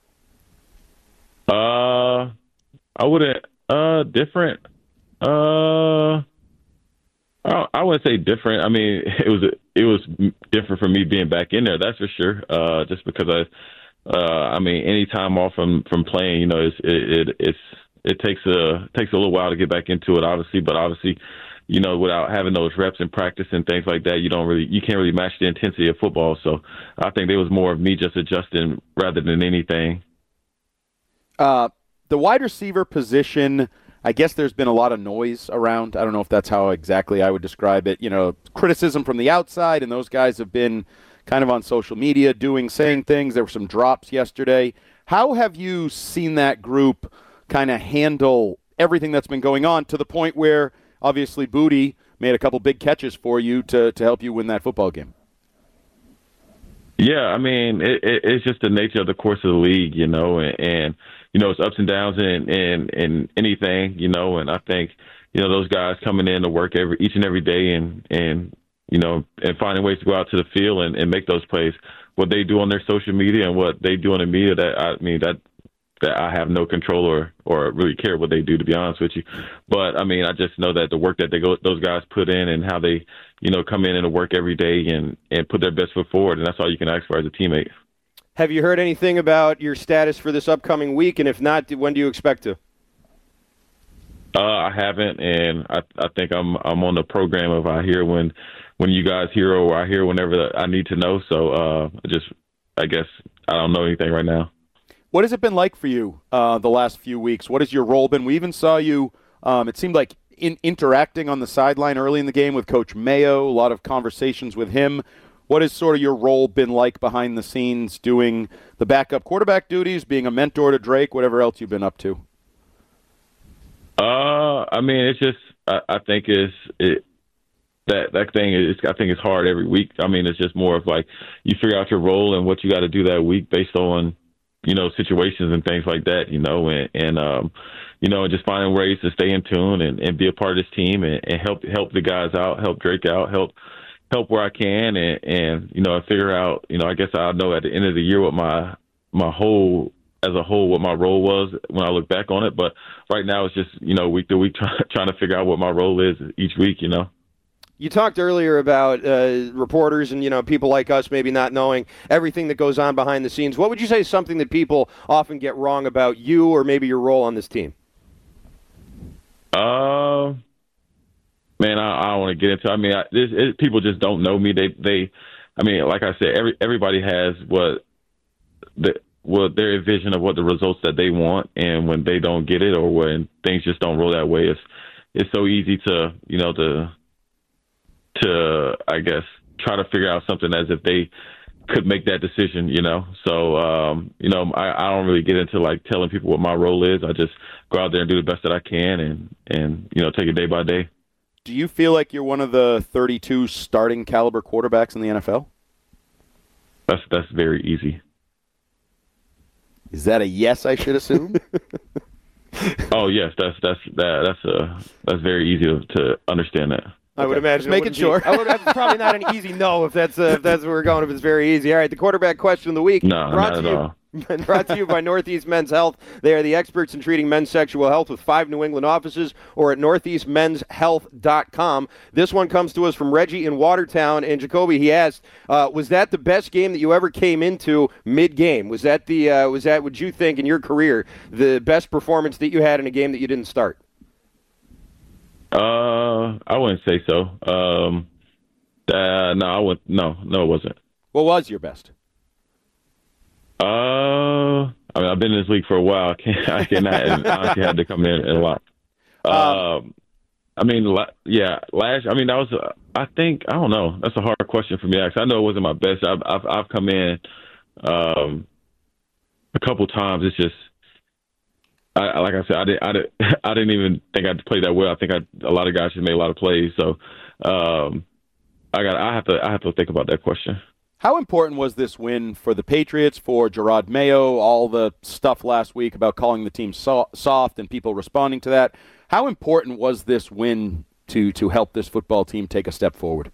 I wouldn't different. I wouldn't say different. It was different for me being back in there. That's for sure. Just because I mean, any time off from playing, you know, it takes a little while to get back into it, obviously. But obviously, you know, without having those reps in practice and things like that, you can't really match the intensity of football. So I think it was more of me just adjusting rather than anything. The wide receiver position, I guess there's been a lot of noise around. I don't know if that's how exactly I would describe it. You know, criticism from the outside, and those guys have been kind of on social media saying things. There were some drops yesterday. How have you seen that group kind of handle everything that's been going on to the point where obviously Booty made a couple big catches for you to help you win that football game? Yeah, I mean, it's just the nature of the course of the league, you know, and you know, it's ups and downs in anything, you know, and I think, you know, those guys coming in to work each and every day and you know, and finding ways to go out to the field and make those plays. What they do on their social media and what they do in the media, that I have no control or really care what they do, to be honest with you. But I mean, I just know that the work that those guys put in and how they, you know, come in and work every day and put their best foot forward, and that's all you can ask for as a teammate. Have you heard anything about your status for this upcoming week? And if not, when do you expect to? I haven't, and I think I'm on the program of I hear when you guys hear or I hear whenever I need to know. So I guess I don't know anything right now. What has it been like for you the last few weeks? What has your role been? We even saw you, it seemed like, interacting on the sideline early in the game with Coach Mayo, a lot of conversations with him. What has sort of your role been like behind the scenes, doing the backup quarterback duties, being a mentor to Drake, whatever else you've been up to? I mean, it's just I think that thing is, I think it's hard every week. I mean, it's just more of like you figure out your role and what you got to do that week based on, you know, situations and things like that, you know, and you know, just finding ways to stay in tune and be a part of this team and help the guys out, help Drake out, help where I can, and you know, figure out, you know, I guess I'll know at the end of the year what my whole what my role was when I look back on it. But right now it's just, you know, week to week trying to figure out what my role is each week, you know. You talked earlier about reporters and, you know, people like us maybe not knowing everything that goes on behind the scenes. What would you say is something that people often get wrong about you or maybe your role on this team? Man, I don't want to get into. I mean, people just don't know me. They, I mean, like I said, everybody has what their vision of what the results that they want, and when they don't get it or when things just don't roll that way, it's so easy to, you know, to I guess try to figure out something as if they could make that decision, you know. So, you know, I don't really get into like telling people what my role is. I just go out there and do the best that I can and you know, take it day by day. Do you feel like you're one of the 32 starting caliber quarterbacks in the NFL? That's very easy. Is that a yes, I should assume? Oh yes, that's very easy to understand that. I would imagine. Just making sure. That's probably not an easy no if that's where we're going, if it's very easy. All right, the quarterback question of the week. No, not at all. Brought to you by Northeast Men's Health. They are the experts in treating men's sexual health with 5 New England offices or at northeastmenshealth.com. This one comes to us from Reggie in Watertown. And Jacoby, he asked, was that the best game that you ever came into mid-game? Was that would you think in your career, the best performance that you had in a game that you didn't start? I wouldn't say so. No, it wasn't. What was your best? I mean, I've been in this league for a while. I cannot honestly had to come in a lot. I mean, yeah, I mean, that was, I think, I don't know. That's a hard question for me to ask. I know it wasn't my best. I've come in, a couple times. It's just, like I said, I didn't even think I'd play that well. I think a lot of guys just made a lot of plays. So, I have to think about that question. How important was this win for the Patriots, for Jerod Mayo, all the stuff last week about calling the team soft and people responding to that? How important was this win to help this football team take a step forward?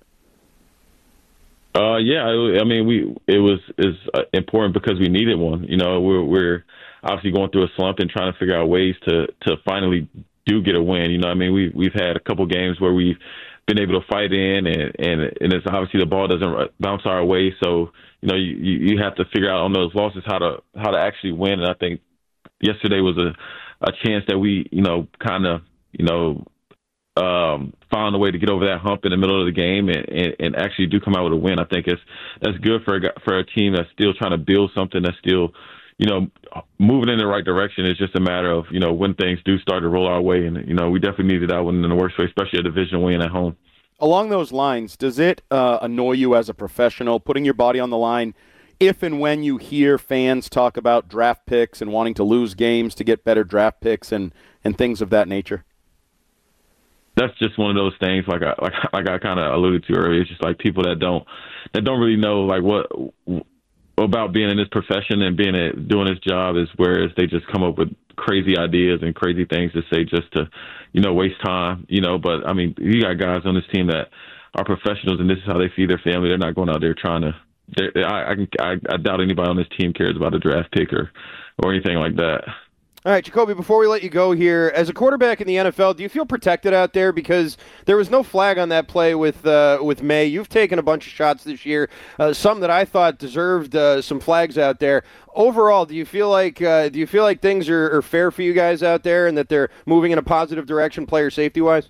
Yeah, I mean, it was important because we needed one. You know, we're obviously going through a slump and trying to figure out ways to finally do get a win. You know, I mean, we've had a couple games where we've been able to fight in, and it's obviously the ball doesn't bounce our way. So, you have to figure out on those losses how to actually win. And I think yesterday was a chance that we, kind of, found a way to get over that hump in the middle of the game and actually do come out with a win. I think that's good for a team that's still trying to build something that's still, moving in the right direction. It's just a matter of, when things do start to roll our way. And, we definitely needed that one in the worst way, especially a division win at home. Along those lines, does it annoy you as a professional, putting your body on the line, if and when you hear fans talk about draft picks and wanting to lose games to get better draft picks and things of that nature? That's just one of those things, like I kind of alluded to earlier. It's just like people that don't really know like what about being in this profession and doing this job is whereas they just come up with crazy ideas and crazy things to say just to, waste time, But I mean, you got guys on this team that are professionals, and this is how they feed their family. They're not going out there trying to. I doubt anybody on this team cares about a draft pick or anything like that. All right, Jacoby, before we let you go here, as a quarterback in the NFL, do you feel protected out there? Because there was no flag on that play with May. You've taken a bunch of shots this year, some that I thought deserved some flags out there. Overall, do you feel like things are fair for you guys out there and that they're moving in a positive direction, player safety-wise?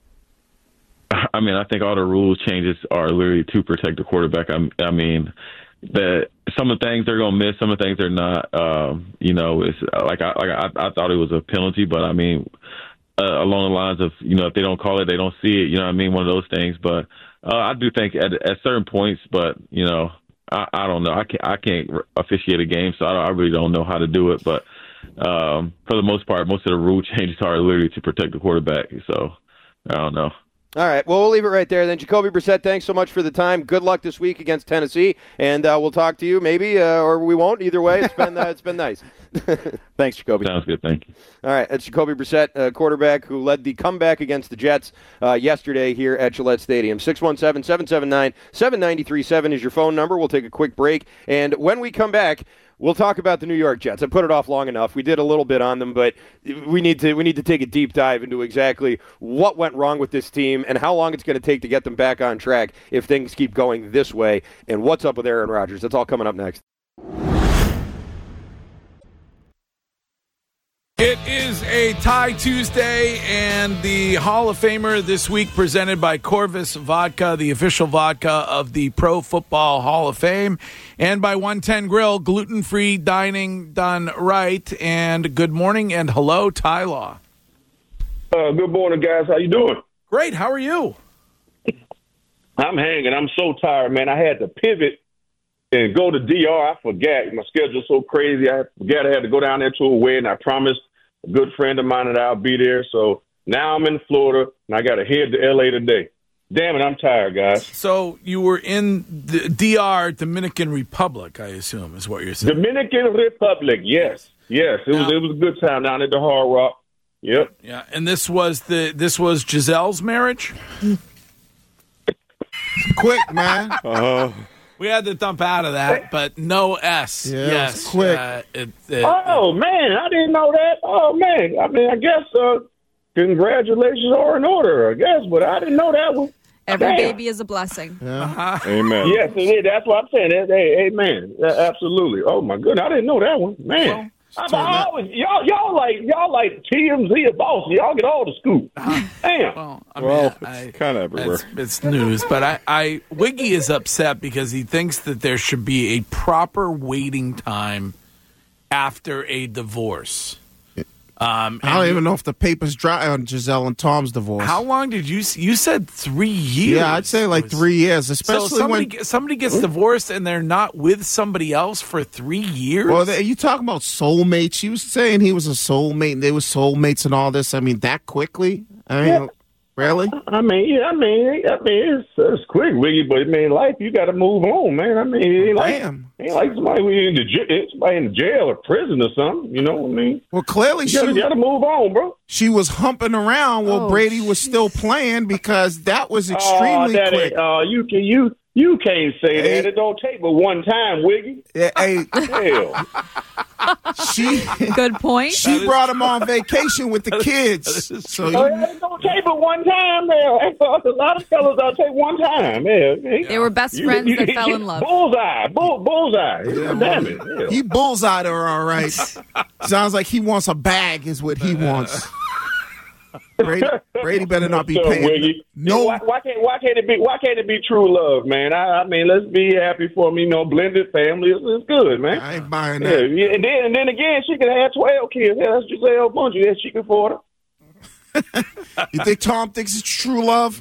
I mean, I think all the rules changes are literally to protect the quarterback. I mean, some of the things they're gonna miss, some of the things they're not. It's I thought it was a penalty, but I mean, along the lines of if they don't call it, they don't see it. You know what I mean? One of those things. But I do think at certain points, but I don't know. I can't officiate a game, so I really don't know how to do it. But for the most part, most of the rule changes are literally to protect the quarterback. So I don't know. All right, well, we'll leave it right there then. Jacoby Brissett, thanks so much for the time. Good luck this week against Tennessee, and we'll talk to you maybe, or we won't. Either way, it's been nice. Thanks, Jacoby. Sounds good, thank you. All right, that's Jacoby Brissett, quarterback who led the comeback against the Jets yesterday here at Gillette Stadium. 617-779-7937 is your phone number. We'll take a quick break, and when we come back, we'll talk about the New York Jets. I put it off long enough. We did a little bit on them, but we need to take a deep dive into exactly what went wrong with this team and how long it's going to take to get them back on track if things keep going this way, and what's up with Aaron Rodgers. That's all coming up next. It is a Tie Tuesday, and the Hall of Famer this week presented by Corvus Vodka, the official vodka of the Pro Football Hall of Fame, and by 110 Grill, gluten-free dining done right. And good morning and hello, Ty Law. Good morning, guys. How you doing? Great. How are you? I'm hanging. I'm so tired, man. I had to pivot and go to DR. I forgot. My schedule's so crazy. I forgot I had to go down there to a wedding. I promised a good friend of mine that I'll be there. So now I'm in Florida, and I got to head to L.A. today. Damn it, I'm tired, guys. So you were in the DR, Dominican Republic, I assume, is what you're saying. Dominican Republic, yes. Yes, it was a good time down at the Hard Rock. Yep. Yeah, and this was Gisele's marriage? Quick, man. We had to dump out of that, but no S. Yeah, yes. quick. Oh, man, I didn't know that. Oh, man. I mean, I guess congratulations are in order, I guess, but I didn't know that one. Every baby is a blessing. Yeah. Amen. Yes, it is. That's what I'm saying. Hey, amen. Absolutely. Oh, my goodness. I didn't know that one. Man. Y'all like TMZ or boss. Y'all get all the scoop. Damn. It's kind of everywhere. It's news, but Wiggy is upset because he thinks that there should be a proper waiting time after a divorce. I don't even know if the paper's dry on Gisele and Tom's divorce. How long did you said 3 years? Yeah, I'd say like 3 years, especially when somebody gets divorced and they're not with somebody else for 3 years. Well, you talking about soulmates? She was saying he was a soulmate, and they were soulmates and all this. I mean, that quickly? I mean, really? I mean, it's quick, Wiggy, but I mean, life, you got to move on, man. I mean, it ain't like somebody in the jail or prison or something. You know what I mean? Well, clearly you got to move on, bro. She was humping around while Brady was still playing because that was extremely quick. You You can't say that. It don't take but one time, Wiggy. Yeah, hey. Hell. Good point. She brought him on vacation with the kids. So It don't take but one time, man. A lot of fellas don't take one time, man. They were best friends that fell in love. Bullseye. Bullseye. Yeah, Damn it. Yeah. He bullseyed her all right. Sounds like he wants a bag is what he wants. Brady better not be So, paying. Wiggy, No. Why can't it be true love, man? I mean, let's be happy for me. Blended family is good, man. I ain't buying that. Yeah, and then again, she could have 12 kids. Yeah, that's Giselle Bundchen. Yeah, she can afford it. You think Tom thinks it's true love?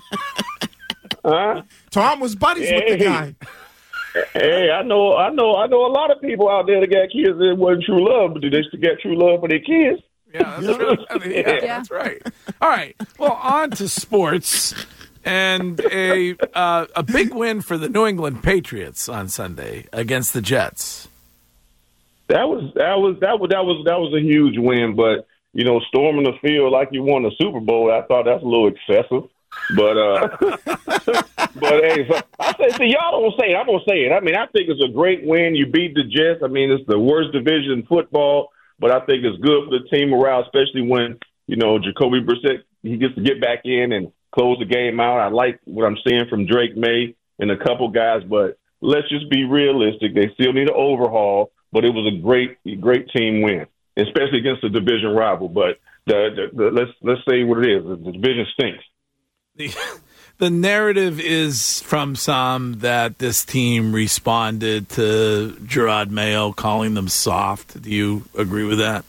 Huh? Tom was buddies with the guy. Hey, I know a lot of people out there that got kids that wasn't true love, but they still got true love for their kids. Yeah, that's true. I mean, yeah, that's right. All right. Well, on to sports, and a big win for the New England Patriots on Sunday against the Jets. That was a huge win, but storming the field like you won the Super Bowl, I thought that's a little excessive. But but hey, so I say, see, y'all don't say it. I'm gonna say it. I mean, I think it's a great win. You beat the Jets. I mean, it's the worst division in football. But I think it's good for the team morale, especially when, Jacoby Brissett, he gets to get back in and close the game out. I like what I'm seeing from Drake May and a couple guys, but let's just be realistic. They still need an overhaul, but it was a great team win, especially against the division rival. But let's say what it is. The division stinks. The narrative is from some that this team responded to Gerard Mayo calling them soft. Do you agree with that?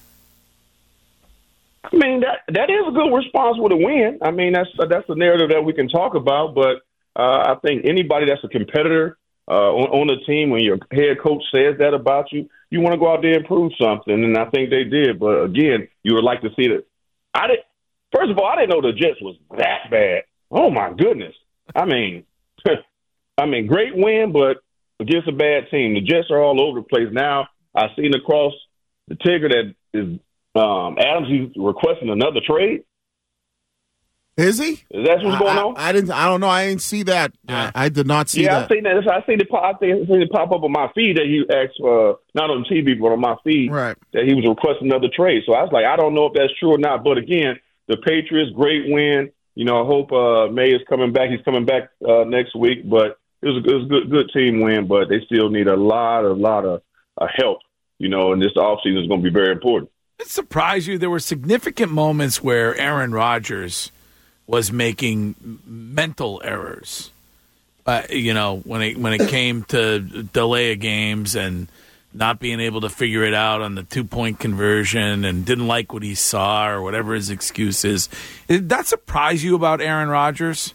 I mean, that is a good response with a win. I mean, that's the narrative that we can talk about. But I think anybody that's a competitor on the team, when your head coach says that about you, you want to go out there and prove something. And I think they did. But again, you would like to see that. First of all, I didn't know the Jets was that bad. Oh my goodness! I mean, great win, but against a bad team. The Jets are all over the place now. I seen across the ticker that is Adams. He's requesting another trade. Is he? Is that what's going on? I don't know. I didn't see that. I did not see that. I seen that. I seen it pop up on my feed that he asked for, not on TV, but on my feed, right, that he was requesting another trade. So I was like, I don't know if that's true or not. But again, the Patriots, great win. I hope May is coming back. He's coming back next week. But it was a good team win. But they still need a lot of help. And this offseason is going to be very important. It surprised you. There were significant moments where Aaron Rodgers was making mental errors. When it came to delay of games and not being able to figure it out on the 2-point conversion and didn't like what he saw or whatever his excuse is. Did that surprise you about Aaron Rodgers?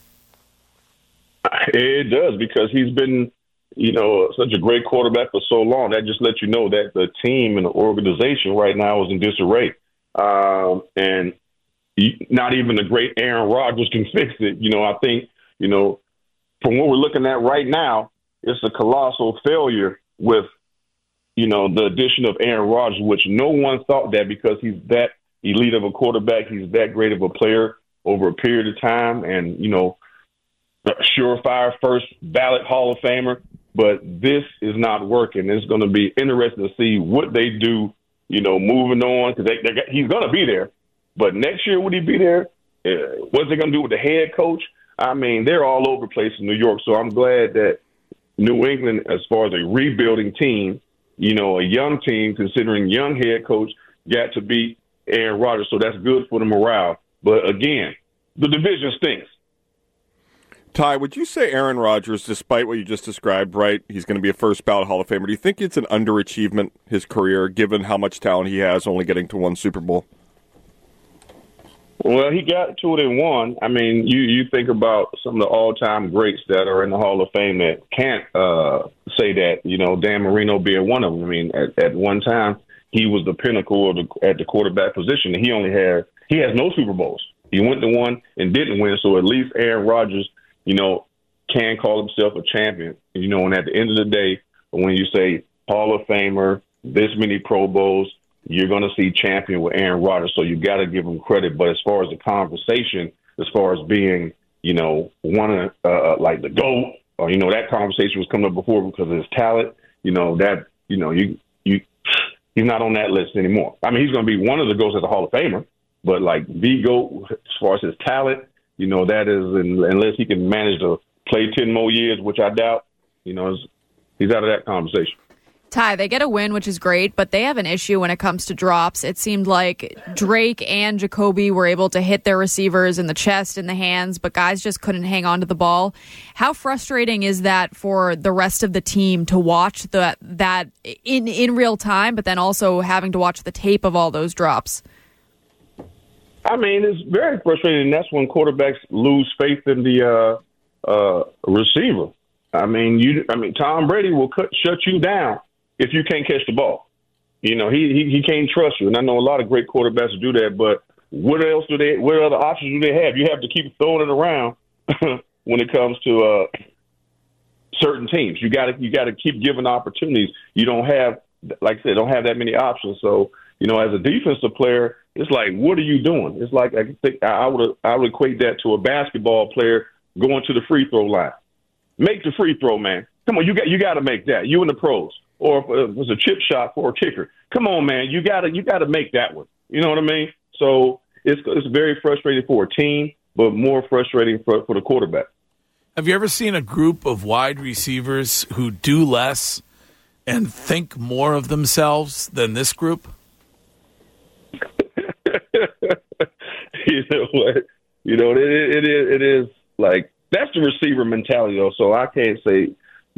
It does, because he's been, such a great quarterback for so long. That just lets you know that the team and the organization right now is in disarray. And not even the great Aaron Rodgers can fix it. I think, from what we're looking at right now, it's a colossal failure with, the addition of Aaron Rodgers, which no one thought that, because he's that elite of a quarterback. He's that great of a player over a period of time, and, surefire first ballot Hall of Famer. But this is not working. It's going to be interesting to see what they do, moving on, because he's going to be there. But next year, would he be there? What's they going to do with the head coach? I mean, they're all over the place in New York. So I'm glad that New England, as far as a rebuilding team, a young team, considering young head coach, got to beat Aaron Rodgers. So that's good for the morale. But again, the division stinks. Ty, would you say Aaron Rodgers, despite what you just described, right, he's going to be a first ballot Hall of Famer, do you think it's an underachievement, his career, given how much talent he has, only getting to one Super Bowl? Well, he got to it in one. I mean, you think about some of the all-time greats that are in the Hall of Fame that can't say that, Dan Marino being one of them. I mean, at one time, he was the pinnacle at the quarterback position, and he has no Super Bowls. He went to one and didn't win, so at least Aaron Rodgers, can call himself a champion. And at the end of the day, when you say Hall of Famer, this many Pro Bowls, you're going to see champion with Aaron Rodgers. So you got to give him credit. But as far as the conversation, as far as being, one of like the GOAT, or that conversation was coming up before because of his talent. He's not on that list anymore. I mean, he's going to be one of the GOATs as a Hall of Famer, but like the GOAT as far as his talent, that is, unless he can manage to play 10 more years, which I doubt, he's out of that conversation. Ty, they get a win, which is great, but they have an issue when it comes to drops. It seemed like Drake and Jacoby were able to hit their receivers in the chest, in the hands, but guys just couldn't hang on to the ball. How frustrating is that for the rest of the team to watch that in real time, but then also having to watch the tape of all those drops? I mean, it's very frustrating. That's when quarterbacks lose faith in the receiver. I mean, Tom Brady will shut you down if you can't catch the ball. He can't trust you. And I know a lot of great quarterbacks do that, but what other options do they have? You have to keep throwing it around when it comes to certain teams. You got to keep giving opportunities. You don't have, like I said, don't have that many options. So, as a defensive player, it's like, what are you doing? It's like, I think I would equate that to a basketball player going to the free throw line. Make the free throw, man. Come on, you got to make that. You and the pros. Or if it was a chip shot for a kicker. Come on, man, you got to make that one. You know what I mean? So it's very frustrating for a team, but more frustrating for the quarterback. Have you ever seen a group of wide receivers who do less and think more of themselves than this group? You know what? It is like that's the receiver mentality, though. So I can't say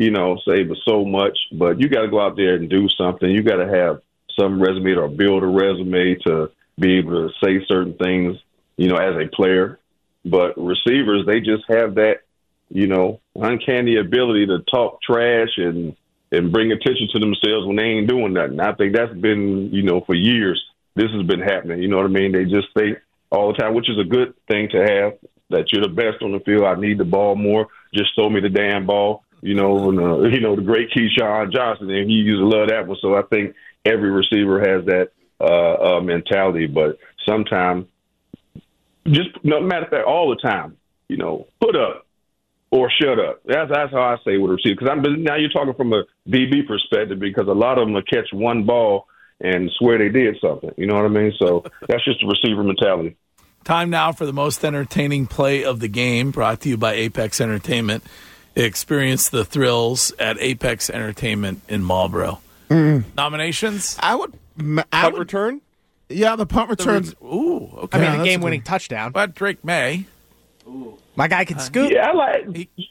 so much, but you got to go out there and do something. You got to have some resume or build a resume to be able to say certain things, as a player. But receivers, they just have that, uncanny ability to talk trash and bring attention to themselves when they ain't doing nothing. I think that's been, for years, this has been happening. You know what I mean? They just think all the time, which is a good thing to have, that you're the best on the field. I need the ball more. Just throw me the damn ball. And the great Keyshawn Johnson, and he used to love that one. So I think every receiver has that mentality. But sometimes, just no matter of fact, all the time, put up or shut up. That's how I say with a receiver. Because now you're talking from a DB perspective, because a lot of them will catch one ball and swear they did something. You know what I mean? So that's just the receiver mentality. Time now for the most entertaining play of the game, brought to you by Apex Entertainment. Experience the thrills at Apex Entertainment in Marlboro. Nominations? I would return? Yeah, the punt returns. Ooh, okay. I mean, a game-winning touchdown. But Drake May. Ooh. My guy can scoop. Yeah, I like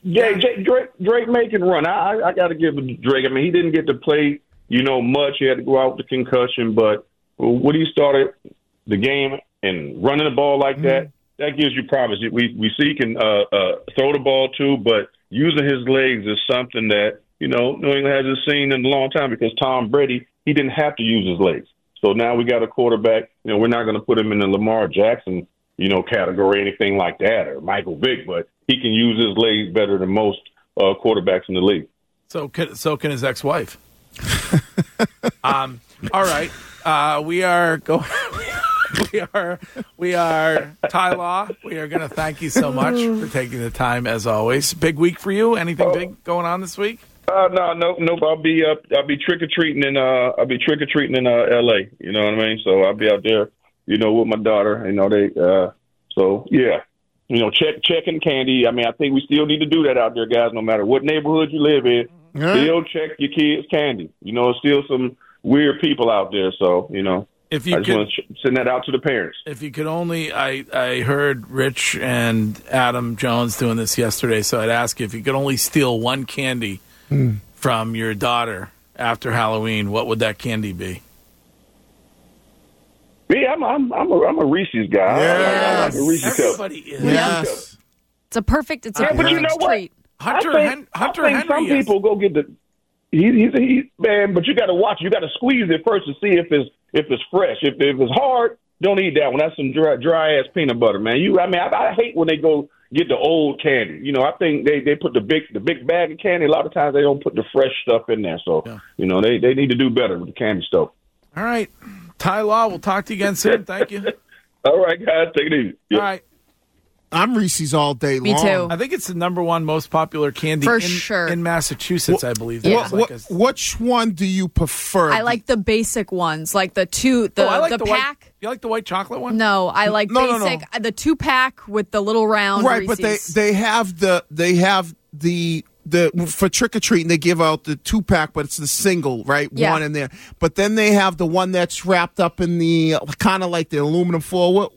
Drake May can run. I got to give it to Drake. I mean, he didn't get to play, much. He had to go out with the concussion. But when he started the game and running the ball like that gives you promise. We see he can throw the ball too, but using his legs is something that, New England hasn't seen in a long time, because Tom Brady, he didn't have to use his legs. So now we got a quarterback, we're not going to put him in the Lamar Jackson, category, anything like that, or Michael Vick, but he can use his legs better than most quarterbacks in the league. So can his ex-wife. All right. We are going... We are Ty Law. We are going to thank you so much for taking the time, as always. Big week for you. Anything big going on this week? No. I'll be trick or treating in L.A. You know what I mean? So I'll be out there, with my daughter. Checking candy. I mean, I think we still need to do that out there, guys. No matter what neighborhood you live in, still check your kids' candy. It's still some weird people out there. So If you I just want to send that out to the parents. If you could only, I heard Rich and Adam Jones doing this yesterday, so I'd ask you, if you could only steal one candy from your daughter after Halloween, what would that candy be? Me, I'm a Reese's guy. Yes. I like a Reese's cup. Everybody is. Yes. It's a perfect but you know what? treat. Hunter I think Henry. Some people go get the. He's man, but you got to watch. You got to squeeze it first to see if it's fresh. If it's hard, don't eat that one. That's some dry ass peanut butter, man. I hate when they go get the old candy. I think they put the big bag of candy. A lot of times they don't put the fresh stuff in there. So they need to do better with the candy stuff. All right, Ty Law. We'll talk to you again soon. Thank you. All right, guys, take it easy. All right. I'm Reese's all day Me long. too. I think it's the number one most popular candy For sure. in Massachusetts, I believe. Which one do you prefer? I like the basic ones, like the I like the pack. White, you like the white chocolate one? No, I like basic. The 2-pack with the little round. Right, Reese's. but they have the for trick or treating they give out the 2-pack, but it's the single, right? Yeah. One in there. But then they have the one that's wrapped up in the kind of like the aluminum foil.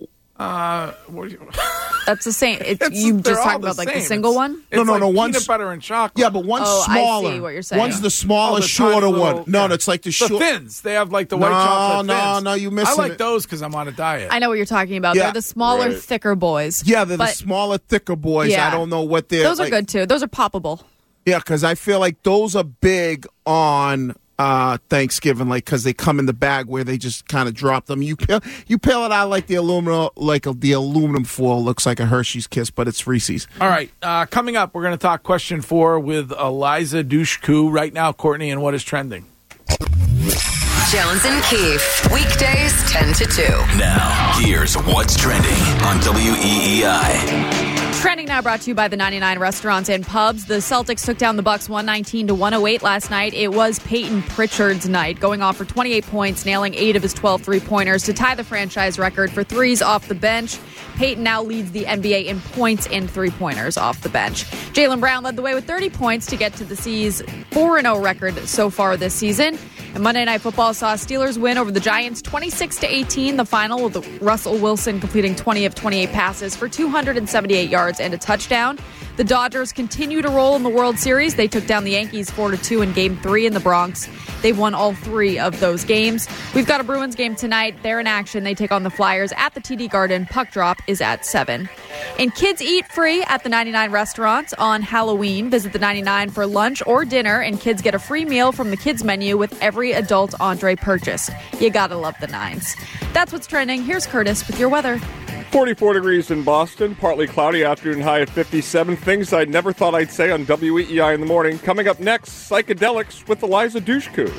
That's the same. You they're just all talking the about like the same. single one? It's like one's peanut butter and chocolate. Yeah, but one's Oh, smaller. I see what you're saying. One's the smaller, the shorter tiny one. little- No, yeah. it's like the The short. thins. They have like the white chocolate thins. No, you missing I like it. those because I'm on a diet. I know what you're talking about. Yeah. They're the smaller, Right. thicker boys. Yeah, they're the But- smaller, thicker boys. Yeah. I don't know what they're. Those are like- good too. Those are poppable. Yeah, because I feel like those are big on Thanksgiving, like because they come in the bag where they just kind of drop them. You peel it out like the aluminum foil looks like a Hershey's Kiss, but it's Reese's. All right, coming up, we're going to talk question 4 with Eliza Dushku. Right now, Courtney, and what is trending? Jones and Keefe, weekdays 10 to 2. Now, here's what's trending on WEEI. Trending now brought to you by the 99 Restaurants and Pubs. The Celtics took down the Bucks 119-108 last night. It was Peyton Pritchard's night, going off for 28 points, nailing 8 of his 12 three-pointers to tie the franchise record for threes off the bench. Peyton now leads the NBA in points and three-pointers off the bench. Jaylen Brown led the way with 30 points to get to the C's 4-0 record so far this season. And Monday Night Football saw Steelers win over the Giants 26-18, the final, with Russell Wilson completing 20 of 28 passes for 278 yards and a touchdown. The Dodgers continue to roll in the World Series. They took down the Yankees 4-2 in Game 3 in the Bronx. They've won all 3 of those games. We've got a Bruins game tonight. They're in action. They take on the Flyers at the TD Garden. Puck drop is at 7. And kids eat free at the 99 restaurants on Halloween. Visit the 99 for lunch or dinner, and kids get a free meal from the kids menu with every adult entree purchase. You gotta love the 9s. That's what's trending. Here's Curtis with your weather. 44 degrees in Boston, partly cloudy, afternoon high at 57. Things I never thought I'd say on WEEI in the morning. Coming up next, Psychedelics with Eliza Dushku.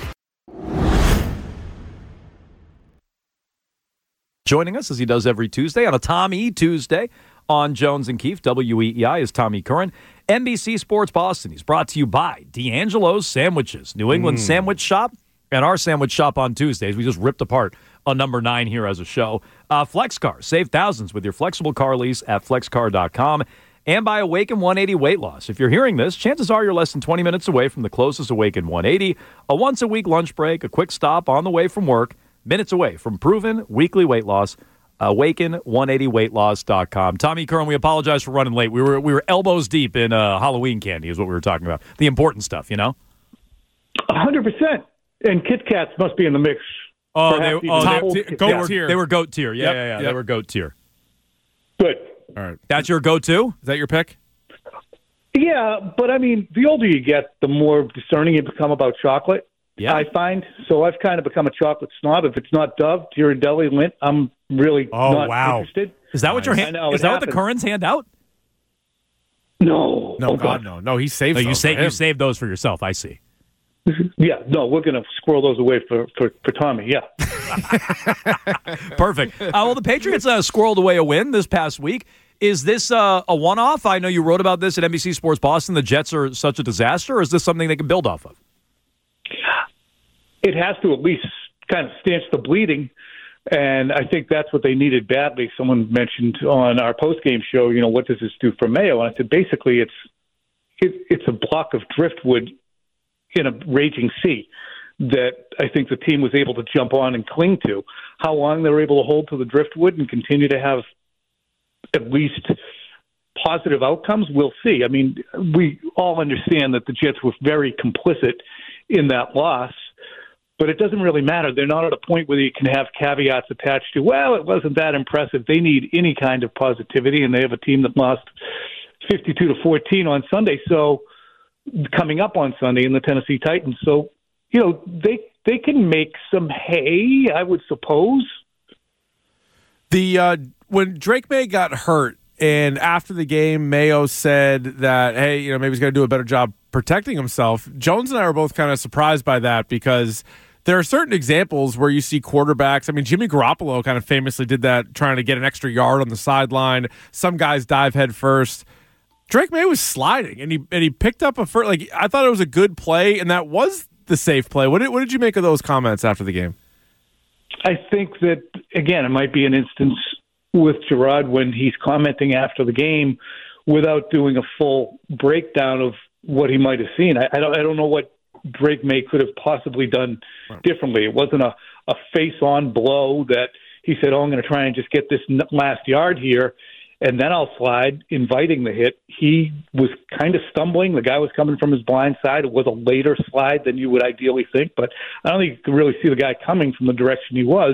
Joining us, as he does every Tuesday, on a Tommy Tuesday on Jones and Keefe. WEEI is Tommy Curran. NBC Sports Boston. He's brought to you by D'Angelo's Sandwiches, New England Sandwich Shop, and our sandwich shop on Tuesdays. We just ripped apart a number 9 here as a show. FlexCar. Save thousands with your flexible car lease at flexcar.com. And by Awaken 180 Weight Loss. If you're hearing this, chances are you're less than 20 minutes away from the closest Awaken 180, a once-a-week lunch break, a quick stop on the way from work, minutes away from proven weekly weight loss. Awaken180weightloss.com. Tommy Curran, we apologize for running late. We were elbows deep in Halloween candy is what we were talking about. The important stuff, you know? 100%. And Kit Kats must be in the mix. Oh, Perhaps they even goat tier. They were goat tier. Yeah. They were goat tier. Good. All right. That's your go-to? Is that your pick? Yeah, but I mean, the older you get, the more discerning you become about chocolate. Yeah. I find. So I've kind of become a chocolate snob. If it's not Dove, Ghirardelli, Lindt, I'm really not interested. Is that what your hand? Is that what the Currans hand out? No. No, Oh, God, no. No, he saves No, those you for him. you save those for yourself. I see. Yeah, no, we're going to squirrel those away for Tommy, yeah. Perfect. Well, the Patriots squirreled away a win this past week. Is this a one-off? I know you wrote about this at NBC Sports Boston. The Jets are such a disaster, or is this something they can build off of? It has to at least kind of stanch the bleeding, and I think that's what they needed badly. Someone mentioned on our post-game show, what does this do for Mayo? And I said, basically, it's a block of driftwood in a raging sea that I think the team was able to jump on and cling to. How long they were able to hold to the driftwood and continue to have at least positive outcomes, we'll see. I mean, we all understand that the Jets were very complicit in that loss, but it doesn't really matter. They're not at a point where you can have caveats attached to, well, it wasn't that impressive. They need any kind of positivity, and they have a team that lost 52-14 on Sunday. So coming up on Sunday in the Tennessee Titans. So, they can make some hay, I would suppose. When Drake May got hurt, and after the game, Mayo said that, hey, maybe he's going to do a better job protecting himself. Jones and I were both kind of surprised by that because there are certain examples where you see quarterbacks. I mean, Jimmy Garoppolo kind of famously did that, trying to get an extra yard on the sideline. Some guys dive head first. Drake May was sliding, and he picked up a first. Like, I thought it was a good play, and that was the safe play. What did you make of those comments after the game? I think that, again, it might be an instance with Gerard when he's commenting after the game without doing a full breakdown of what he might have seen. I don't know what Drake May could have possibly done differently. It wasn't a face-on blow that he said, I'm going to try and just get this last yard here, and then I'll slide, inviting the hit. He was kind of stumbling. The guy was coming from his blind side. It was a later slide than you would ideally think, but I don't think you could really see the guy coming from the direction he was.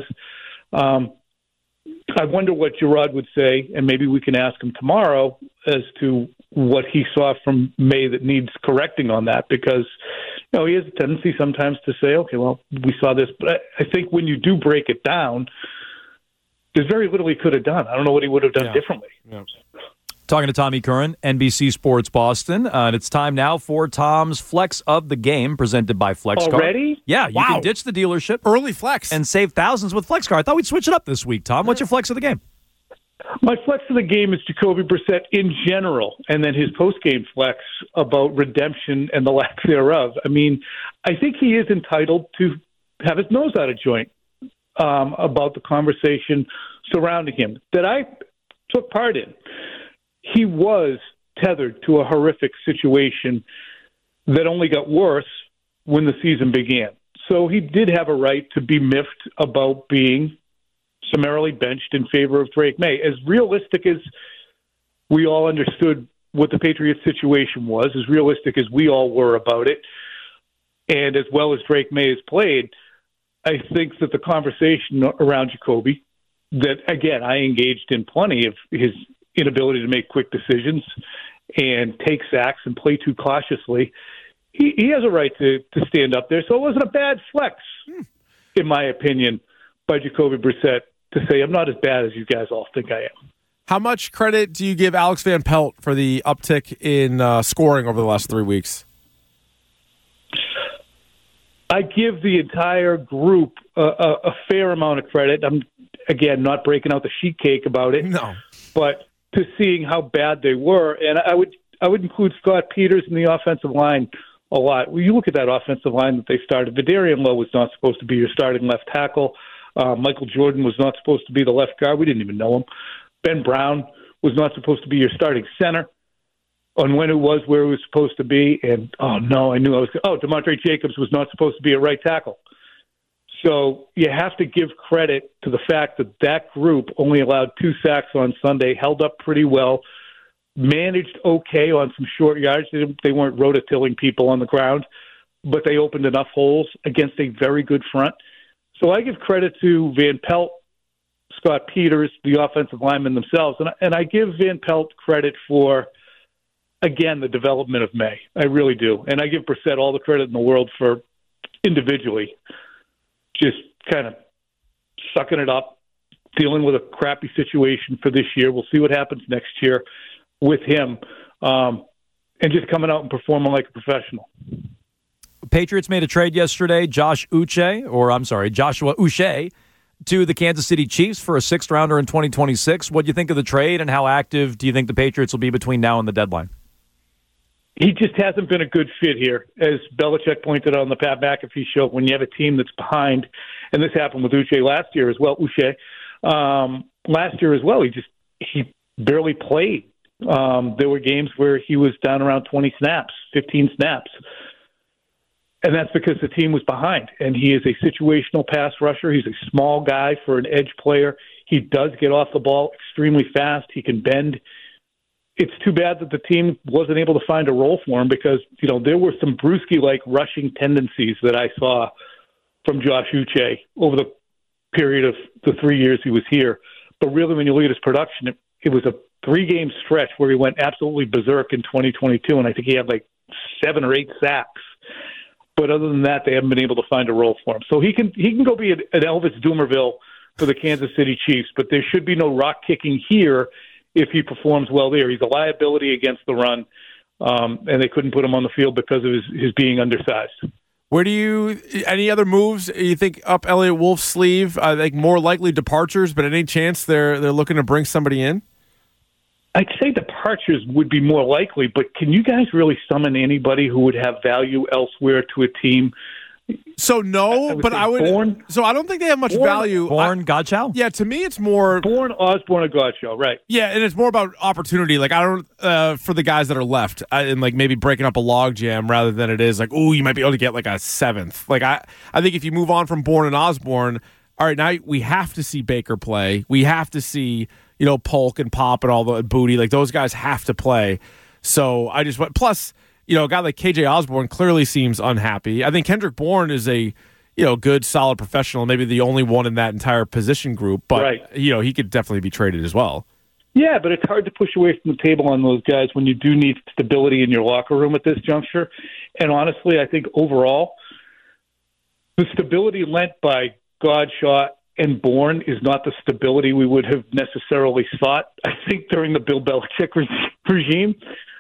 I wonder what Gerard would say, and maybe we can ask him tomorrow as to what he saw from May that needs correcting on that, because he has a tendency sometimes to say, okay, well, we saw this. But I think when you do break it down, there's very little he could have done. I don't know what he would have done differently. Yeah. Talking to Tommy Curran, NBC Sports Boston. And it's time now for Tom's Flex of the Game, presented by FlexCard. Already? Yeah, you can ditch the dealership. Early flex. And save thousands with FlexCard. I thought we'd switch it up this week, Tom. What's your Flex of the Game? My Flex of the Game is Jacoby Brissett in general, and then his post-game flex about redemption and the lack thereof. I mean, I think he is entitled to have his nose out of joint about the conversation surrounding him that I took part in. He was tethered to a horrific situation that only got worse when the season began. So he did have a right to be miffed about being summarily benched in favor of Drake May. As realistic as we all understood what the Patriots situation was, as realistic as we all were about it, and as well as Drake May has played, I think that the conversation around Jacoby, that, again, I engaged in plenty of his inability to make quick decisions and take sacks and play too cautiously, he has a right to stand up there. So it wasn't a bad flex, in my opinion, by Jacoby Brissett to say, I'm not as bad as you guys all think I am. How much credit do you give Alex Van Pelt for the uptick in scoring over the last 3 weeks? I give the entire group a fair amount of credit. I'm, again, not breaking out the sheet cake about it. No. But to seeing how bad they were, and I would include Scott Peters in the offensive line a lot. When you look at that offensive line that they started, Vidarian Lowe was not supposed to be your starting left tackle. Michael Jordan was not supposed to be the left guard. We didn't even know him. Ben Brown was not supposed to be your starting center on when it was where it was supposed to be. And, DeMontre Jacobs was not supposed to be a right tackle. So you have to give credit to the fact that that group only allowed 2 sacks on Sunday, held up pretty well, managed okay on some short yards. They weren't rototilling people on the ground, but they opened enough holes against a very good front. So I give credit to Van Pelt, Scott Peters, the offensive linemen themselves, and I give Van Pelt credit for, again, the development of May. I really do. And I give Brissett all the credit in the world for individually just kind of sucking it up, dealing with a crappy situation for this year. We'll see what happens next year with him, and just coming out and performing like a professional. Patriots made a trade yesterday, Joshua Uche, to the Kansas City Chiefs for a 6th rounder in 2026. What do you think of the trade, and how active do you think the Patriots will be between now and the deadline? He just hasn't been a good fit here. As Belichick pointed out on the Pat McAfee show, when you have a team that's behind, and this happened with Uche last year as well, last year as well, he barely played. There were games where he was down around 20 snaps, 15 snaps. And that's because the team was behind. And he is a situational pass rusher. He's a small guy for an edge player. He does get off the ball extremely fast. He can bend. It's too bad that the team wasn't able to find a role for him because, there were some Bruschi-like rushing tendencies that I saw from Josh Uche over the period of the 3 years he was here. But really, when you look at his production, it was a 3-game stretch where he went absolutely berserk in 2022, and I think he had 7 or 8 sacks. But other than that, they haven't been able to find a role for him. So he can go be an Elvis Dumervil for the Kansas City Chiefs, but there should be no rock kicking here if he performs well there. He's a liability against the run, and they couldn't put him on the field because of his being undersized. Where do you any other moves you think up Elliott Wolf's sleeve? I think more likely departures, but any chance they're looking to bring somebody in? I'd say departures would be more likely, but can you guys really summon anybody who would have value elsewhere to a team? So no, but I would. Bourne, so I don't think they have much value. Bourne, Godchow? Yeah, to me it's more Bourne, Osborne, and Godchow, right? Yeah, and it's more about opportunity. Like I don't for the guys that are left, and like maybe breaking up a log jam rather than it is like, oh, you might be able to get like a 7th. Like I think if you move on from Bourne and Osborne, all right, now we have to see Baker play. We have to see Polk and Pop and all the Booty. Like those guys have to play. So I just went plus. A guy like KJ Osborne clearly seems unhappy. I think Kendrick Bourne is a, good, solid professional, maybe the only one in that entire position group. But, right. He could definitely be traded as well. Yeah, but it's hard to push away from the table on those guys when you do need stability in your locker room at this juncture. And honestly, I think overall, the stability lent by Godshot and Bourne is not the stability we would have necessarily sought, I think, during the Bill Belichick regime.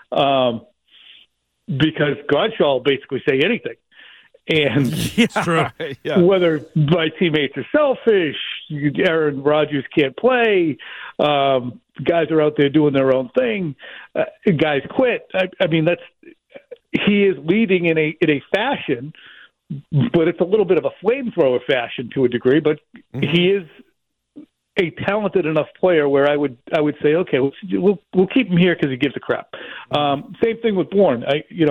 Because Godshaw will basically say anything. And whether my teammates are selfish, Aaron Rodgers can't play, guys are out there doing their own thing, guys quit. I mean, he is leading in a fashion, but it's a little bit of a flamethrower fashion to a degree, but he is a talented enough player where I would say, okay, we'll keep him here because he gives a crap. Same thing with Bourne.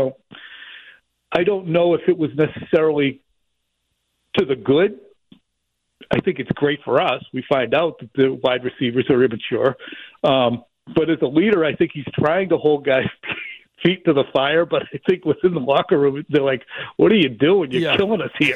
I don't know if it was necessarily to the good. I think it's great for us. We find out that the wide receivers are immature. But as a leader, I think he's trying to hold guys' feet to the fire. But I think within the locker room, they're like, "What are you doing? You're killing us here."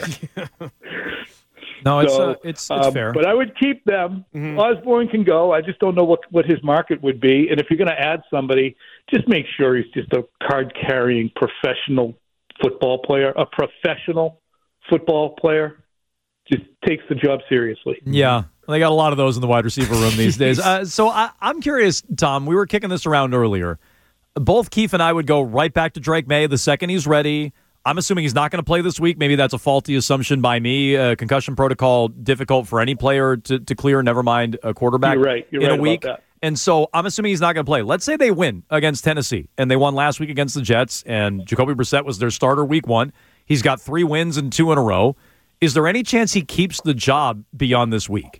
No, it's fair. But I would keep them. Osborne can go. I just don't know what his market would be. And if you're going to add somebody, just make sure he's just a card-carrying professional football player. A professional football player just takes the job seriously. Yeah, they got a lot of those in the wide receiver room these days. So I'm curious, Tom. We were kicking this around earlier. Both Keefe and I would go right back to Drake May the second he's ready. I'm assuming he's not going to play this week. Maybe that's a faulty assumption by me. Concussion protocol, difficult for any player to clear, never mind a quarterback in a week. About that. And so I'm assuming he's not going to play. Let's say they win against Tennessee, and they won last week against the Jets, and Jacoby Brissett was their starter week 1. He's got 3 wins and 2 in a row. Is there any chance he keeps the job beyond this week?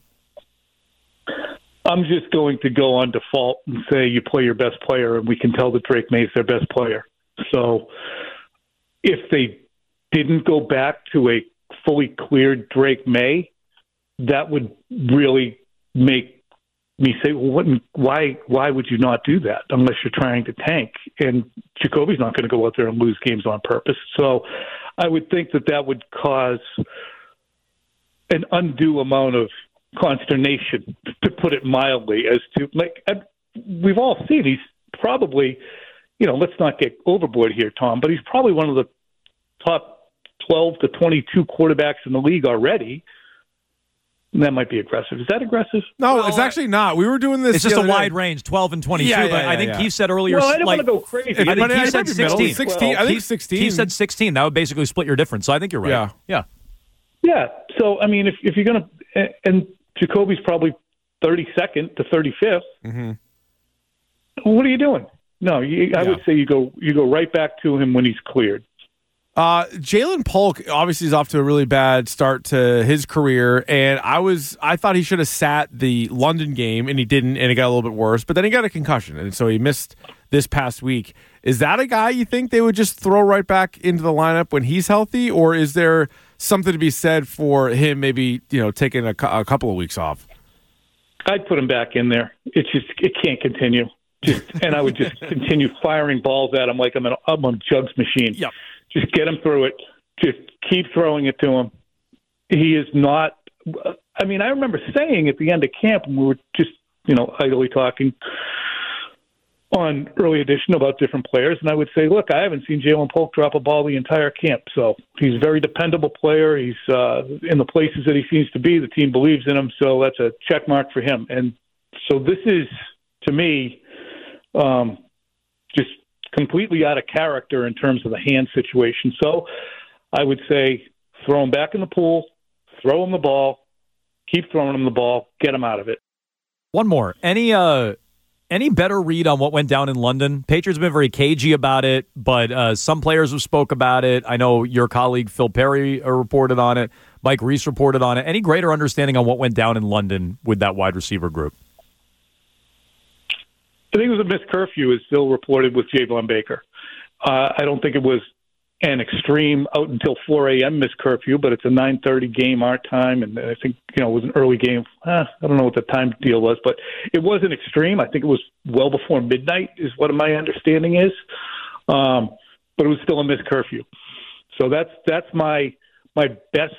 I'm just going to go on default and say you play your best player, and we can tell that Drake May's their best player. So if they didn't go back to a fully cleared Drake May, that would really make me say, well, why would you not do that unless you're trying to tank? And Jacoby's not going to go out there and lose games on purpose. So I would think that would cause an undue amount of consternation, to put it mildly, as to, we've all seen he's probably, let's not get overboard here, Tom, but he's probably one of the top 12 to 22 quarterbacks in the league already. That might be aggressive. Is that aggressive? No, it's actually not. We were doing this. It's just a wide range, 12 and 22. But I think Keefe said earlier. Well, I don't want to go crazy. I think Keefe said 16. 16. I think 16. Keefe said 16. That would basically split your difference. So I think you're right. Yeah. So I mean, if you're going to, and Jacoby's probably 32nd to 35th. Mm-hmm. What are you doing? No, I would say you go right back to him when he's cleared. Jalen Polk obviously is off to a really bad start to his career, and I thought he should have sat the London game, and he didn't, and it got a little bit worse. But then he got a concussion, and so he missed this past week. Is that a guy you think they would just throw right back into the lineup when he's healthy, or is there something to be said for him maybe taking a couple of weeks off? I'd put him back in there. It can't continue. And I would just continue firing balls at him like I'm a jugs machine. Yep. Just get him through it. Just keep throwing it to him. He is not – I mean, I remember saying at the end of camp when we were just, idly talking on early edition about different players, and I would say, look, I haven't seen Jalen Polk drop a ball the entire camp. So he's a very dependable player. He's in the places that he seems to be. The team believes in him, so that's a check mark for him. And so this is, to me, just completely out of character in terms of the hand situation. So I would say throw him back in the pool, throw him the ball, keep throwing him the ball, get him out of it. One more. Any better read on what went down in London? Patriots have been very cagey about it, but some players have spoke about it. I know your colleague Phil Perry reported on it. Mike Reese reported on it. Any greater understanding on what went down in London with that wide receiver group? I think it was a missed curfew, as Phil reported with Javon Baker. I don't think it was an extreme out until 4 a.m. missed curfew, but it's a 9:30 game our time, and I think it was an early game. I don't know what the time deal was, but it wasn't extreme. I think it was well before midnight, is what my understanding is. But it was still a missed curfew, so that's my best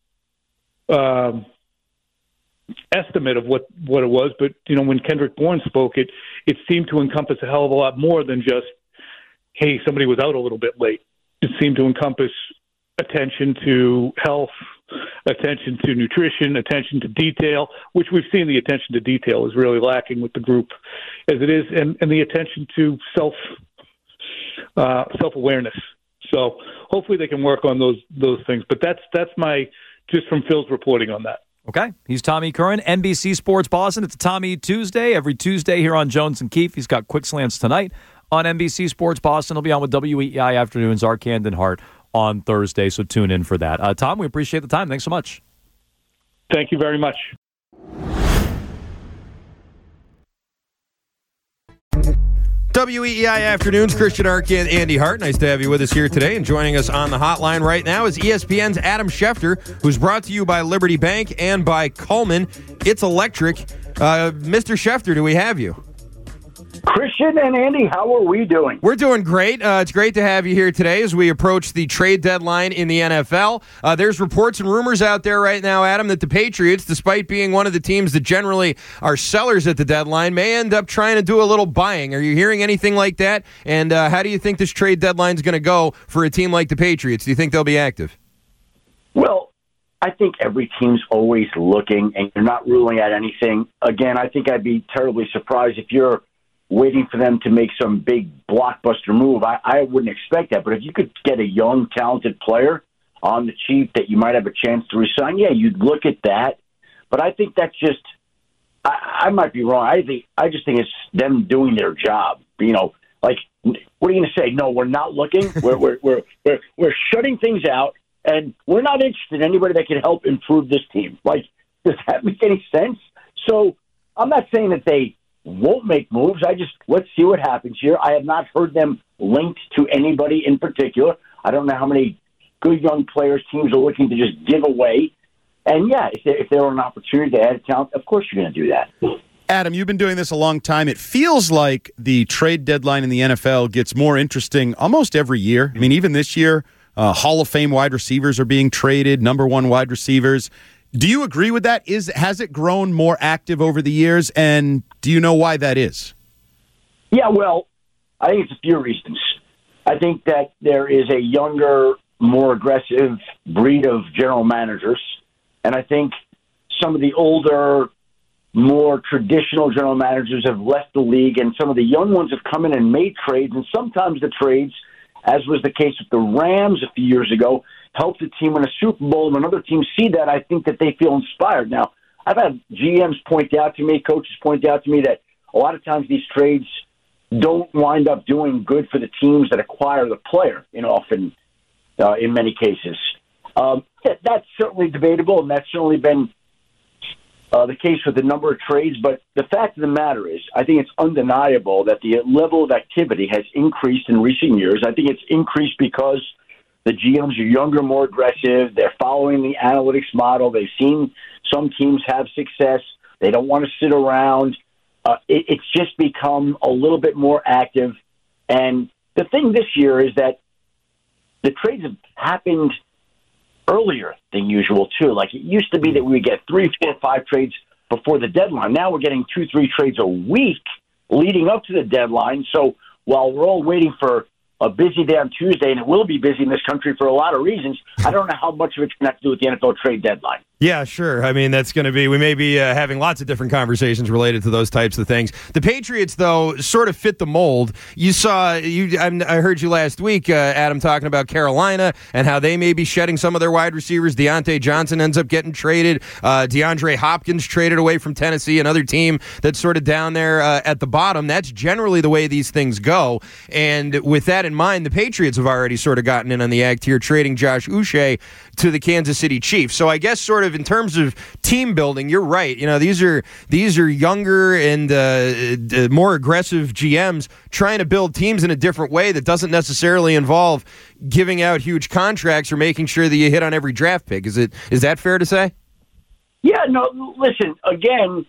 estimate of what it was. But when Kendrick Bourne spoke, it seemed to encompass a hell of a lot more than just, hey, somebody was out a little bit late. It seemed to encompass attention to health, attention to nutrition, attention to detail, which we've seen the attention to detail is really lacking with the group as it is, and the attention to self-awareness. So hopefully they can work on those things. But that's my just from Phil's reporting on that. Okay. He's Tommy Curran, NBC Sports Boston. It's a Tommy Tuesday, every Tuesday here on Jones and Keefe. He's got Quick Slants tonight on NBC Sports Boston. He'll be on with WEEI Afternoons, our Camden Hart on Thursday, so tune in for that. Tom, we appreciate the time. Thanks so much. Thank you very much. WEEI Afternoons, Christian Arkin and Andy Hart. Nice to have you with us here today. And joining us on the hotline right now is ESPN's Adam Schefter, who's brought to you by Liberty Bank and by Coleman. It's electric. Mr. Schefter, do we have you? Christian and Andy, how are we doing? We're doing great. It's great to have you here today as we approach the trade deadline in the NFL. There's reports and rumors out there right now, Adam, that the Patriots, despite being one of the teams that generally are sellers at the deadline, may end up trying to do a little buying. Are you hearing anything like that? And how do you think this trade deadline is going to go for a team like the Patriots? Do you think they'll be active? Well, I think every team's always looking, and you're not ruling out anything. Again, I think I'd be terribly surprised if you're waiting for them to make some big blockbuster move. I wouldn't expect that. But if you could get a young, talented player on the cheap that you might have a chance to resign, yeah, you'd look at that. But I think that's just I might be wrong. I just think it's them doing their job. Like, what are you going to say? No, we're not looking. We're shutting things out, and we're not interested in anybody that can help improve this team. Like, does that make any sense? So I'm not saying that they won't make moves. Let's see what happens here. I have not heard them linked to anybody in particular. I don't know how many good young players teams are looking to just give away. And yeah, if there were an opportunity to add talent, of course you're going to do that. Adam, you've been doing this a long time. It feels like the trade deadline in the NFL gets more interesting almost every year. I mean, even this year, Hall of Fame wide receivers are being traded, number one wide receivers. Do you agree with that? Has it grown more active over the years, and do you know why that is? Yeah, well, I think it's a few reasons. I think that there is a younger, more aggressive breed of general managers, and I think some of the older, more traditional general managers have left the league, and some of the young ones have come in and made trades, and sometimes the trades, as was the case with the Rams a few years ago, help the team win a Super Bowl. When other teams see that, I think that they feel inspired. Now, I've had GMs point out to me, coaches point out to me that a lot of times these trades don't wind up doing good for the teams that acquire the player, often in many cases. That's certainly debatable, and that's certainly been the case with a number of trades. But the fact of the matter is, I think it's undeniable that the level of activity has increased in recent years. I think it's increased because the GMs are younger, more aggressive. They're following the analytics model. They've seen some teams have success. They don't want to sit around. It's just become a little bit more active. And the thing this year is that the trades have happened earlier than usual, too. Like, it used to be that we would get 3, 4, 5 trades before the deadline. Now we're getting 2, 3 trades a week leading up to the deadline. So while we're all waiting for a busy day on Tuesday, and it will be busy in this country for a lot of reasons, I don't know how much of it's going to have to do with the NFL trade deadline. Yeah, sure. I mean, that's going to be, we may be having lots of different conversations related to those types of things. The Patriots, though, sort of fit the mold. I heard you last week, Adam, talking about Carolina and how they may be shedding some of their wide receivers. Deontay Johnson ends up getting traded. DeAndre Hopkins traded away from Tennessee, another team that's sort of down there at the bottom. That's generally the way these things go. And with that in mind, the Patriots have already sort of gotten in on the act here, trading Josh Uche to the Kansas City Chiefs. So I guess sort of in terms of team building, you're right. You know, these are younger and more aggressive GMs trying to build teams in a different way that doesn't necessarily involve giving out huge contracts or making sure that you hit on every draft pick. Is that fair to say? Yeah, no, listen, again,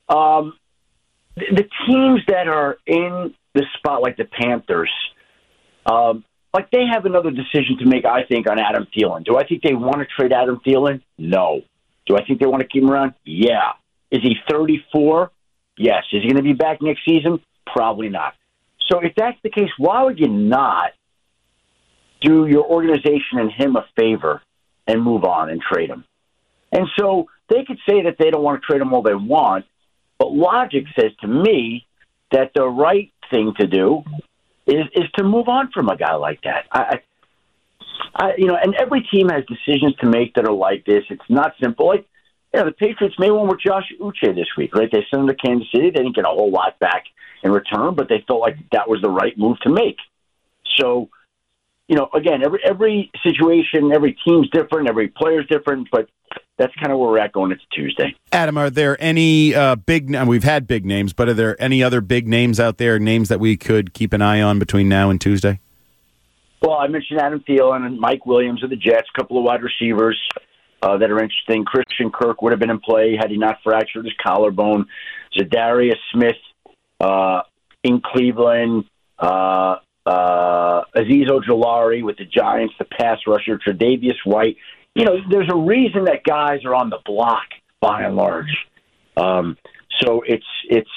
the teams that are in the spot, like the Panthers, like they have another decision to make, I think, on Adam Thielen. Do I think they want to trade Adam Thielen? No. Do I think they want to keep him around? Yeah. Is he 34? Yes. Is he going to be back next season? Probably not. So if that's the case, why would you not do your organization and him a favor and move on and trade him? And so they could say that they don't want to trade him all they want, but logic says to me that the right thing to do is to move on from a guy like that. And every team has decisions to make that are like this. It's not simple. Like, the Patriots made one with Josh Uche this week, right? They sent him to Kansas City. They didn't get a whole lot back in return, but they felt like that was the right move to make. So, again, every situation, every team's different, every player's different, but that's kind of where we're at going into Tuesday. Adam, are there any we've had big names, but are there any other big names out there, names that we could keep an eye on between now and Tuesday? Well, I mentioned Adam Thielen and Mike Williams of the Jets, a couple of wide receivers that are interesting. Christian Kirk would have been in play had he not fractured his collarbone. Zadarius Smith in Cleveland. Azeez Ojulari with the Giants, the pass rusher. Tre'Davious White. There's a reason that guys are on the block by and large. So it's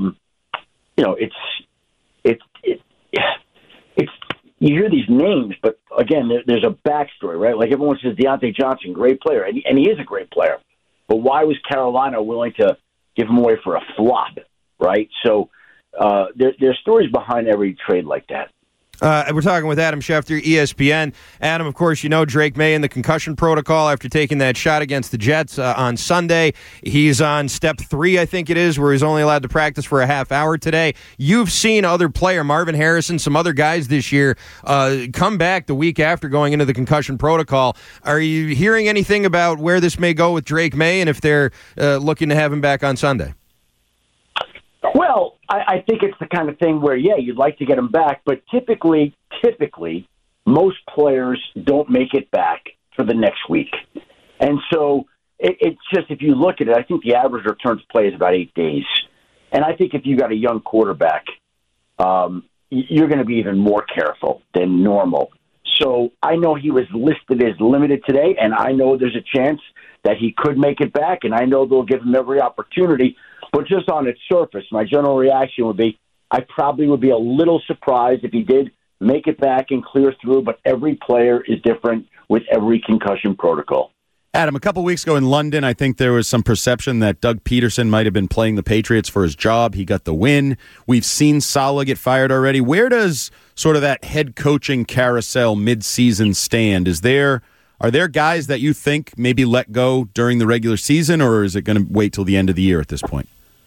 you hear these names, but again, there's a backstory, right? Like everyone says, Deontay Johnson, great player, and he is a great player. But why was Carolina willing to give him away for a flop, right? So there's stories behind every trade like that. We're talking with Adam Schefter, ESPN. Adam, of course, Drake May in the concussion protocol after taking that shot against the Jets on Sunday. He's on step 3, I think it is, where he's only allowed to practice for a half hour today. You've seen other player, Marvin Harrison, some other guys this year come back the week after going into the concussion protocol. Are you hearing anything about where this may go with Drake May and if they're looking to have him back on Sunday? Well, I think it's the kind of thing where, you'd like to get him back, but typically, most players don't make it back for the next week. And so it's just, if you look at it, I think the average return to play is about 8 days. And I think if you got a young quarterback, you're going to be even more careful than normal. So I know he was listed as limited today, and I know there's a chance that he could make it back, and I know they'll give him every opportunity. But just on its surface, my general reaction would be I probably would be a little surprised if he did make it back and clear through, but every player is different with every concussion protocol. Adam, a couple weeks ago in London, I think there was some perception that Doug Peterson might have been playing the Patriots for his job. He got the win. We've seen Saleh get fired already. Where does sort of that head coaching carousel midseason stand? Are there guys that you think maybe let go during the regular season, or is it going to wait till the end of the year at this point?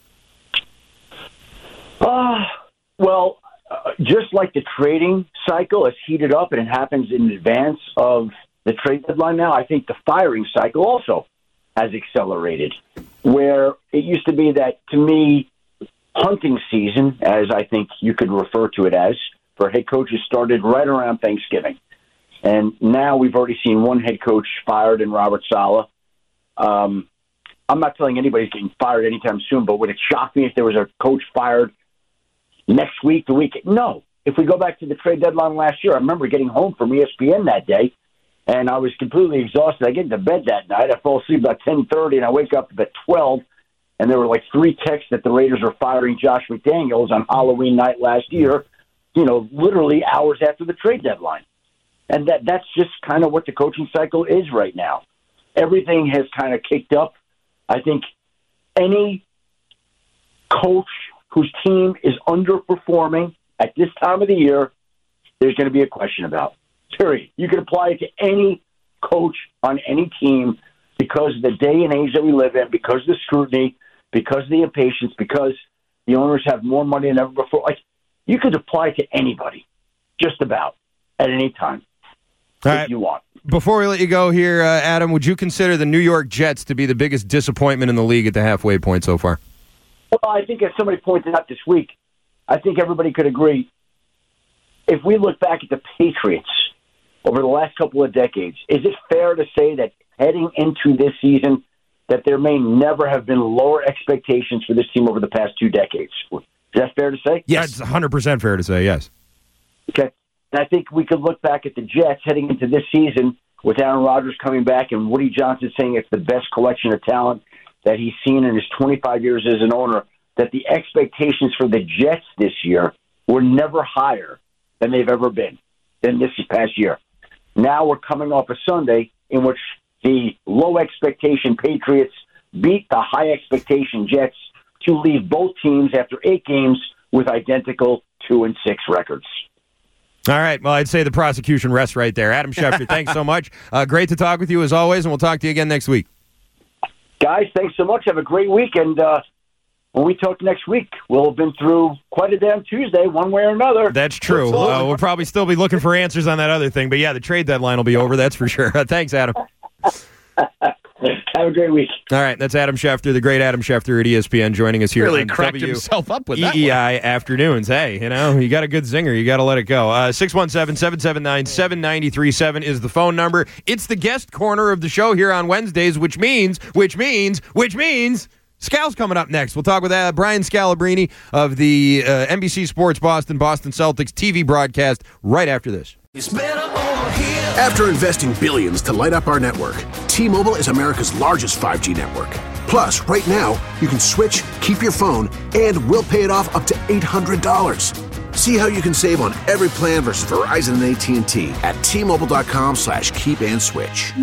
Just like the trading cycle has heated up and it happens in advance of the trade deadline now, I think the firing cycle also has accelerated, where it used to be that, to me, hunting season, as I think you could refer to it as, for head coaches started right around Thanksgiving. And now we've already seen one head coach fired in Robert Saleh. I'm not telling anybody's getting fired anytime soon, but would it shock me if there was a coach fired next week, the week? No. If we go back to the trade deadline last year, I remember getting home from ESPN that day, and I was completely exhausted. I get into bed that night. I fall asleep about 10:30, and I wake up at 12, and there were like 3 texts that the Raiders were firing Josh McDaniels on Halloween night last year, literally hours after the trade deadline. And that's just kind of what the coaching cycle is right now. everything has kind of kicked up. I think any coach whose team is underperforming at this time of the year, there's going to be a question about. Period. You can apply it to any coach on any team because of the day and age that we live in, because of the scrutiny, because of the impatience, because the owners have more money than ever before. Like, you could apply it to anybody, just about, at any time, if you want. Before we let you go here, Adam, would you consider the New York Jets to be the biggest disappointment in the league at the halfway point so far? Well, I think as somebody pointed out this week, I think everybody could agree. If we look back at the Patriots over the last couple of decades, is it fair to say that heading into this season that there may never have been lower expectations for this team over the past 2 decades? Is that fair to say? Yes, it's 100% fair to say, yes. Okay. And I think we could look back at the Jets heading into this season with Aaron Rodgers coming back and Woody Johnson saying it's the best collection of talent that he's seen in his 25 years as an owner, that the expectations for the Jets this year were never higher than they've ever been than this past year. Now we're coming off a Sunday in which the low expectation Patriots beat the high expectation Jets to leave both teams after 8 games with identical 2-6 records. All right. Well, I'd say the prosecution rests right there. Adam Schefter, thanks so much. Great to talk with you as always, and we'll talk to you again next week. Guys, thanks so much. Have a great week. And when we talk next week, we'll have been through quite a damn Tuesday, one way or another. That's true. We'll probably still be looking for answers on that other thing. But, yeah, the trade deadline will be over. That's for sure. Thanks, Adam. Have a great week. All right, that's Adam Schefter, the great Adam Schefter at ESPN, joining us here. Really on cracked himself up with that EEI Afternoons. Hey, you got a good zinger. You got to let it go. 617-779-7937 is the phone number. It's the guest corner of the show here on Wednesdays, which means Scal's coming up next. We'll talk with Brian Scalabrine of the NBC Sports Boston Celtics TV broadcast right after this. After investing billions to light up our network, T-Mobile is America's largest 5G network. Plus, right now, you can switch, keep your phone, and we'll pay it off up to $800. See how you can save on every plan versus Verizon and AT&T at T-Mobile.com/keep-and-switch.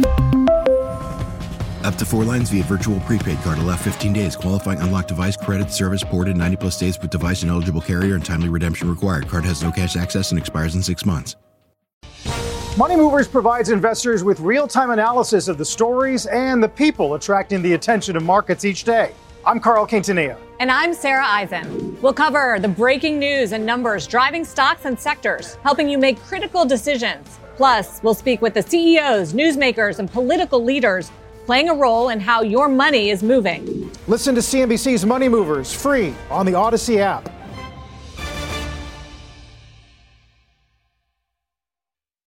Up to 4 lines via virtual prepaid card. Allow 15 days. Qualifying unlocked device credit service ported 90+ days with device and eligible carrier and timely redemption required. Card has no cash access and expires in 6 months. Money Movers provides investors with real-time analysis of the stories and the people attracting the attention of markets each day. I'm Carl Quintanilla. And I'm Sarah Eisen. We'll cover the breaking news and numbers driving stocks and sectors, helping you make critical decisions. Plus, we'll speak with the CEOs, newsmakers, and political leaders playing a role in how your money is moving. Listen to CNBC's Money Movers free on the Odyssey app.